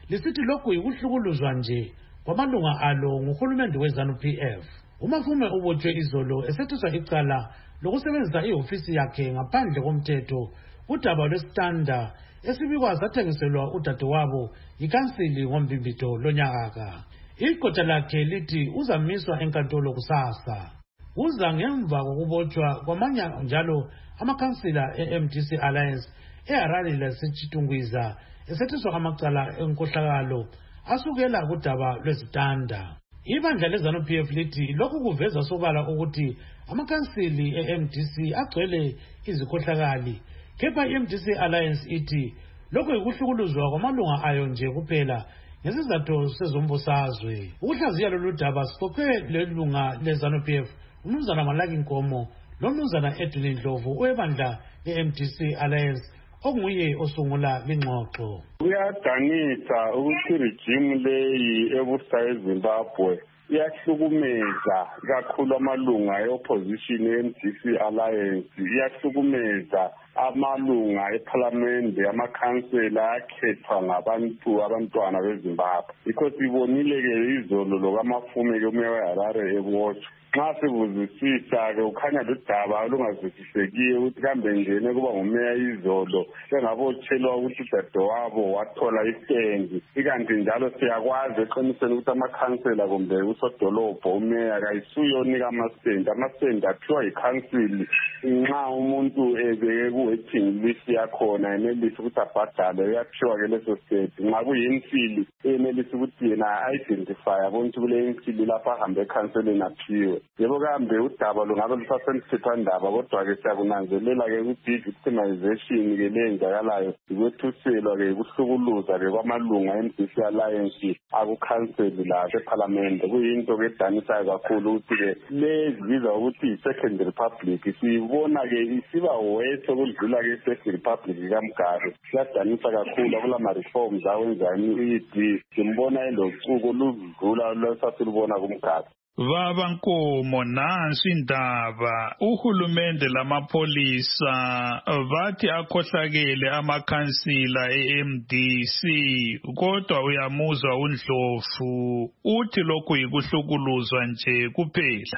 lisithi lokhu yikuhlukuluzwa nje kwamalunga alo nguhulumende we-ZANU-P F. uMafume ubotshwe izolo esethuswa icala lokusebenzisa ihofisi yakhe ngaphandle komthetho udaba lwesitanda esibikwa sathengiselwa udadewabo yikansili ngombimbito lonyaka. Iqotha lakhe lithi uzamiswa enkantolo kusasa. Uza ngemva kokubotshwa kwamanye njalo amakansila e-M D C Alliance eHarare laseChitungwiza esethuswa amacala enkohlakalo asukela kudaba lwezitanda. Ibandla le-ZANU-P F lithi lokhu kuveza sobala ukuthi amakansili e-M D C agcwele izikhohlakali, kepha i-M D C Alliance ithi lokhu yikuhlukuluzwa kwamalunga ayo nje kuphela ngesizathu sezombusazwe. Ukuhlaziya lolu daba sixoxe lelunga le-ZANU-P F uMnumzana Malaki Nkomo noMnumzana Edwin Ndlovu webandla le-M D C Alliance okunguye osungula lingxoxo. Kuyadanisa ukuthi regime leyi ebusa eZimbabwe iyahlukumeza kakhulu amalunga e-opposition e-M D C Alliance, iyahlukumeza amalunga eParliament, amakhansela akhethwa ngabantu abantwana beZimbabwe. Yikho sibonile ke izolo lokamafume ke umeya weHarare ebotshwa. Nxa sibuzisisa-ke ukhanya ludaba olungazwisisekiyo ukuthi kambe ngene kuba ngumeya izolo engabotshelwa ukuthi udadewabo wathola istendi, ikanti njalo siyakwazi eqinisweni ukuthi amakhansela kumbe usodolobho umeya kayisuyonika amastendi. Amastendi aphiwa yikhansili nxa umuntu ebeke ku-waiting list yakhona enelisa ukuthi abhadale, uyaphiwa-ke leso stendi. Nxa kuyinsili enelisa ukuthi yena a-identify abona ukuthi kule insili lapho ahambe ekhanseleni aphiwe. Yebo kambe udaba lungabe lusasemthethwandaba, kodwa-ke siyakunanzelela-ke ukuthi i-victimization-ke leyenzakalayo ikwethuselwa-ke ukuhlukuluza-ke kwamalunga e-M D C Alliance akukhanseli lapha eParliament. Kuyinto-ke edanisayo kakhulu ukuthi-ke lezibiza ukuthi i-Second Republic siyibona-ke isiba wetho okudlula-ke i-Second Republic kaMgabe. Siyadanisa kakhulu akulama-reforms awenzayo i-E D, simbona elocuko oludlula lwesasilubona kuMgabe. Baba Nkomo, nansi indaba uhulumende lamapholisa bathi akhohlakele amakhansila e-M D C, kodwa uyamuzwa uNdlovu uthi lokhu yikuhlukuluzwa nje kuphela.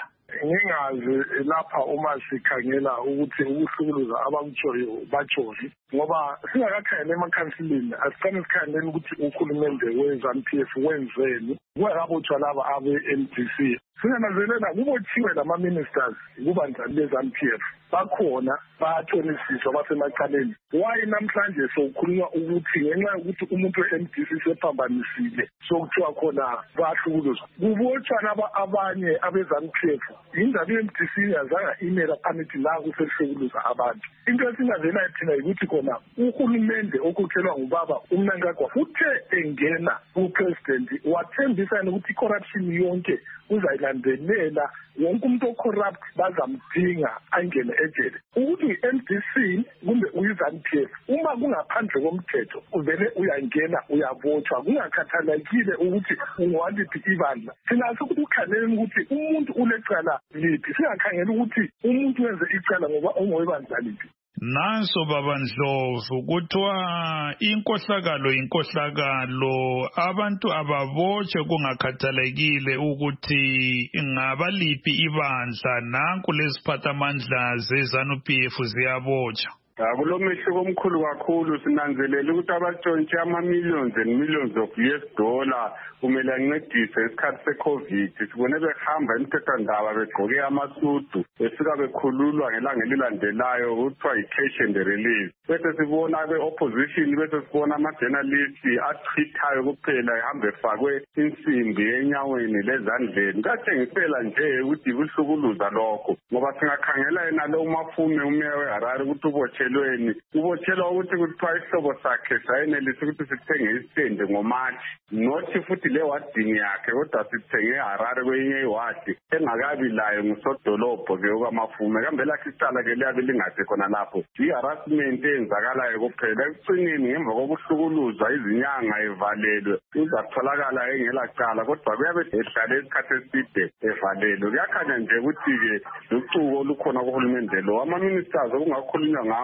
Ngingazi lapha uma sikhangela ukuthi ukuhlukuluza abakutshoyo batshoni, ngoba singakakhangela emakhansilini asiqale sikhangeleni ukuthi uhulumende we-ZANU-P F wenzeni kungakabotshwa laba abe-M D C. Singananzelela kubotshiwe lama-ministers kubandla le-ZANU-P F bakhona bayathonisiswa basemacaleni. Why namhlanje sokukhulunywa ukuthi ngenxa yokuthi umuntu we-M D C sephambanisile sokuthiwa khona bahlukuluzwa? Kubotshwa laba abanye abe-ZANU-P F indaba i-M D C yazanga imela phanithi la kusehlukuluzwa abantu. Into esingavela thina yikuthi khona uhulumende okhokhelwa ngubaba uMnangagwa uthe engena ku-president wathembisa ukuthi i-corruption yonke uzayilandelela, wonke umuntu ocorrupt bazamdinga angene ejele. Ukuthi i-M D C kumbe uyi-ZANU-P F uma kungaphandle komthetho uvele uyangena uyabotshwa, kungakhathalekile ukuthi ungowaliphi ibandla. Singaso ukuthi ukhangeleni ukuthi umuntu ulecala liphi, singakhangela ukuthi umuntu wenze icala ngoba ungowebandla liphi. Nanso baba Ndlovu kuthiwa inkohlakalo inkohlakalo, abantu ababotshwe kungakhathalekile ukuthi ngabaliphi ibandla. Nanku leziphathamandla ze-ZANU-P F ziyabotshwa. Kulo mehluko omkhulu kakhulu sinanzelela ukuthi abatshontshe ama-millions and millions of U S dollar kumele ancedise isikhathi se-COVID. Sibone behamba emthethwandaba begqoke amasudu befika bekhululwa ngelanga elilandelayo kuthiwa yi-cash and release. Bese sibona abe-opposition, bese sibona ama-journalist achithayo kuphela ehamba efakwe insimbi enyaweni lezandleni. Kuyatshengisela nje ukuthi kuhlukuluza lokho, ngoba singakhangela yena lo uMafume umeya weHarare ukuthi ubotshe ubotshelwa ukuthi kuthiwa isihlobo sakhe sayenelisa ukuthi sithenge istendi ngoMashi, nothi futhi le wadini yakhe kodwa sithenge eHarare kwenye iwadi engakabi layo ngusodolobho-ke okwaMafume. Kambe lakhe icala-ke liyabe lingathi khona lapho i-harassment eyenzakalayo kuphela. Ekucineni ngemva kokuhlukuluzwa izinyanga evalelwe uzatholakala engela cala, kodwa kuyabe ehlale isikhathi eside evalelwe. Kuyakhanya nje ukuthi-ke lucuko olukhona kuhulumende lo, ama-ministers okungakhulunywa ngawo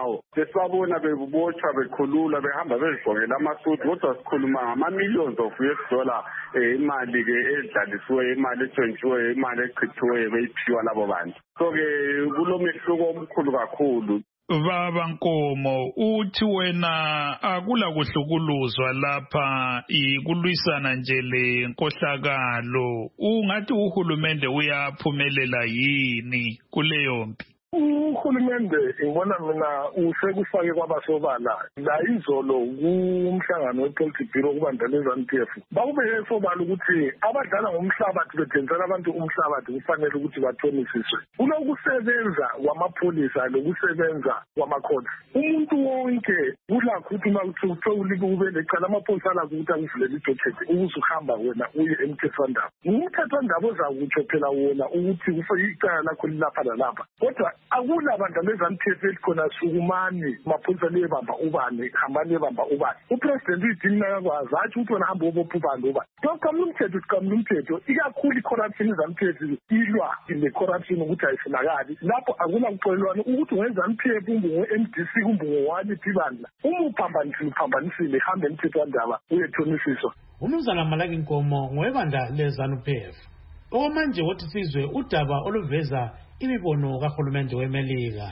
lawo sesibabona bebotshwa bekhulula behamba bezigqokela amasudu kodwa sikhuluma ngama-millions of U S dollar um imali-ke edlalisiweyo, imali etshontshiweyo, imali echithiweyo beyiphiwa labo bantu. So-ke kulomehluko omkhulu kakhulu. Baba Nkomo, uthi wena akula kuhlukuluzwa lapha ikulwisana nje le nkohlakalo, ungathi uhulumende uyaphumelela yini kuleyo mpi? Uhulumende ngibona mina usekufake kwabasobala la izolo kumhlangano wePolitburo kubandla leZANU-P F bakubeke sobala ukuthi abadlala ngomhlabathi bethengisela abantu umhlabathi kufanele ukuthi bathonisiswe. Kulokusebenza kwamapholisa lokusebenza kwamakhoti. Umuntu wonke ulakho ukuthi uma kuthiwa kube lecala amapholisa alakho ukuthi akuvulele idocket ukuze uhamba wena uye emthethwandaba. Umthethwandaba ozakutsho phela wona ukuthi kufike icala lakho lilapha lalapha. Kodwa akula bandla leZANU-P F elikhona sukumani mapholisa liyebamba ubani hambani yebamba ubani. Upresident uyidini yakwazi athi ukuthi wena hamba ubopha ubani ubani. Tokamla umthetho sikamla umthetho ikakhulu i-corruption iZANU-P F ilwa ile corruption ukuthi ayifunakali. Lapho akula kuxolelwana ukuthi ngeZANU-P F kumbe nge-M D C kumbe ngowaliphi ibandla uma uphambanisile uphambanisile hambe emthethwandaba uyethonisiswa. Umnumzana Malaki Nkomo ngowebandla leZANU-P F. Okwamanje wothi sizwe udaba oluveza imibono kahulumende weMelika.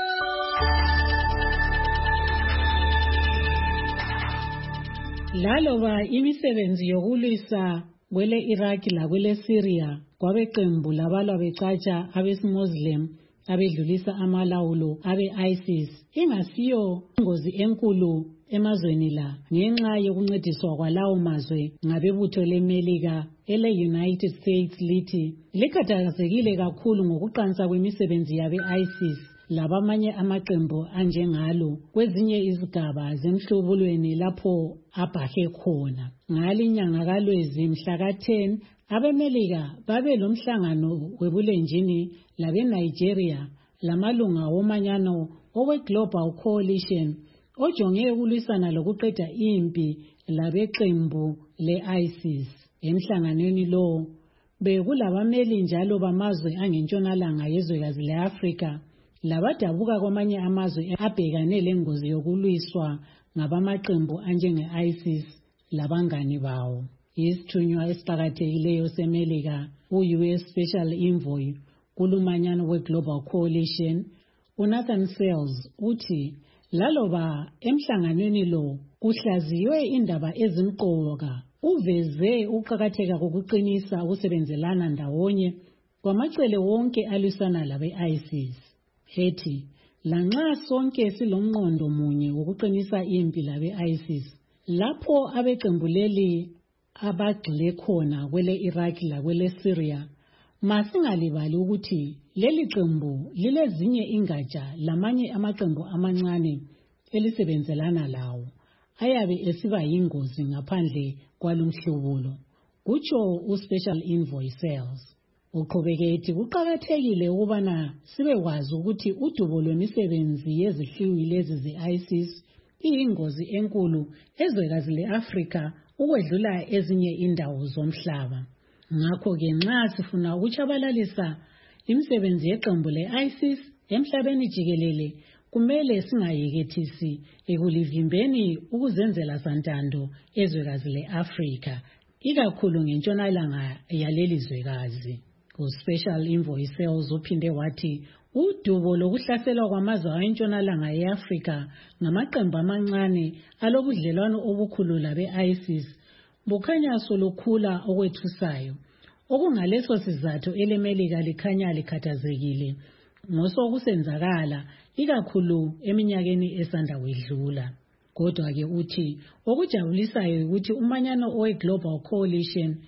Laloba imisebenzi yokulwisa kwele Iraq la kwele Syria kwabeqembu labalwa becatsha abesimuslim abedlulisa amalawulo abe-ISIS ingasiyo ingozi enkulu emazweni la ngenxa yokuncediswa kwalawo mazwe ngabebutho leMelika ele-United States lithi likhathazekile kakhulu ngokuqansa kwemisebenzi yabe-ISIS labamanye amaqembu anjengalo kwezinye izigaba zemhlubulweni lapho abhahe khona. Ngalinyanga kaLwezi mhla ka ten abeMelika babe lomhlangano webulenjini labeNigeria lamalunga womanyano owe-Global Coalition ojonge ukulwisana lokuqeda impi labeqembu le-ISIS. Emhlanganweni lo bekulabameli njalo bamazwe angentshonalanga yezwekazi le-Afrika labadabuka kwamanye amazwe abhekane lengozi yokulwiswa ngabamaqembu anjenge-ISIS labangani bawo. Isithunywa esiqakathekileyo seMelika u-U S Special Envoy kulumanyano we-Global Coalition uNathan Sells uthi laloba emhlanganweni lo kuhlaziywe indaba ezimqoka uveze ukuqakatheka kokuqinisa ukusebenzelana ndawonye kwamacele wonke alwisana labe-ISIS. Hethi lanxa sonke silomqondo munye wokuqinisa impi labe-ISIS lapho abeqembu leli abagxile khona kwele Iraq lakwele Syria masingalibali ukuthi leli qembu lilezinye ingatsha lamanye amaqembu amancane elisebenzelana lawo ayabe esiba yingozi ngaphandle kwalomhlubulo, kutsho uSpecial Envoy Sells. Uqhubeke ethi kuqakathekile ukubana sibekwazi ukuthi udubo lwemisebenzi yezihliwi lezi ze-ISIS iyingozi enkulu ezwekazi le-Afrika ukwedlula ezinye indawo zomhlaba. Ngakho-ke nxa sifuna ukutshabalalisa imisebenzi yeqembu le-ISIS emhlabeni jikelele kumele singayekethisi ekulivimbeni ukuzenzela santando ezwekazi le-Afrika ikakhulu ngentshonalanga yaleli zwekazi. uSpecial Envoy Sells uphinde wathi udubo lokuhlaselwa kwamazwe ayintshonalanga ye-Afrika ngamaqembu amancane alobudlelwano obukhulu labe-ISIS bukhanya solukhula okwethusayo. Okungaleso sizathu eleMelika likhanya likhathazekile ngosokusenzakala ikakhulu eminyakeni esanda wedlula. Kodwa-ke uthi okujabulisayo ukuthi umanyano owe-Global Coalition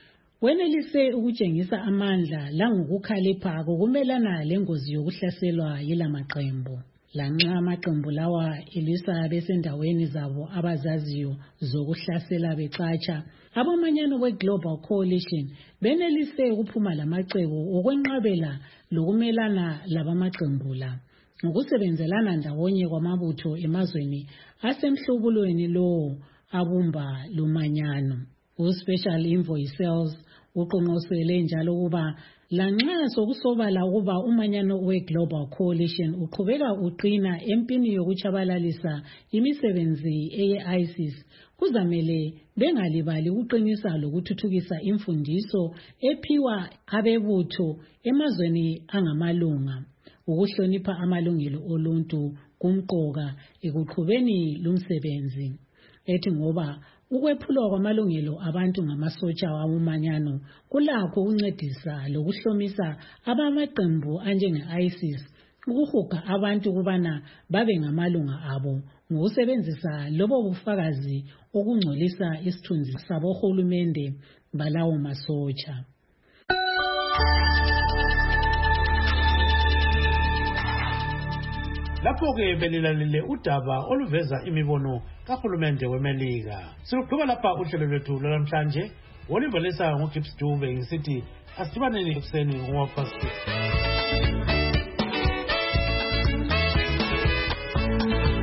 wenelise ukutshengisa amandla langokukhalipha kokumelana lengozi yokuhlaselwa yila maqembu. Lanxa amaqembu lawa elwisa besendaweni zabo abazaziyo zokuhlasela becatsha, abamanyano we-Global Coalition benelise ukuphuma lamacebo okwenqabela lokumelana labamaqembu la ngokusebenzelana ndawonye kwamabutho emazweni asemhlubulweni lowo abumba lumanyano. uSpecial Envoy Sells Uqonqosele njalo ukuba lanxa sokusobala ukuba umanyano we-Global Coalition uqhubeka uqina empini yokutshabalalisa imisebenzi eye-ISIS, kuzamele bengalibali ukuqinisa lokuthuthukisa imfundiso ephiwa abebutho emazweni angamalunga. Ukuhlonipha amalungelo oluntu kumqoka ekuqhubeni lumsebenzi. Ethi ngoba ukwephulwa kwamalungelo abantu ngamasotsha womanyano kulakho ukuncedisa lokuhlomisa abamaqembu anjenge-ISIS ukuhuga abantu kubana babe ngamalunga abo ngokusebenzisa lobo bufakazi okungcolisa isithunzi sabohulumende balawo masotsha. Lapho-ke belilalele udaba oluveza imibono kahulumende weMelika. Siluqhuba lapha uhlelo lwethu lwanamhlanje. Wolivalisa ngoGibbs Dube ngisithi asidibaneni ekuseni ngo-half past six.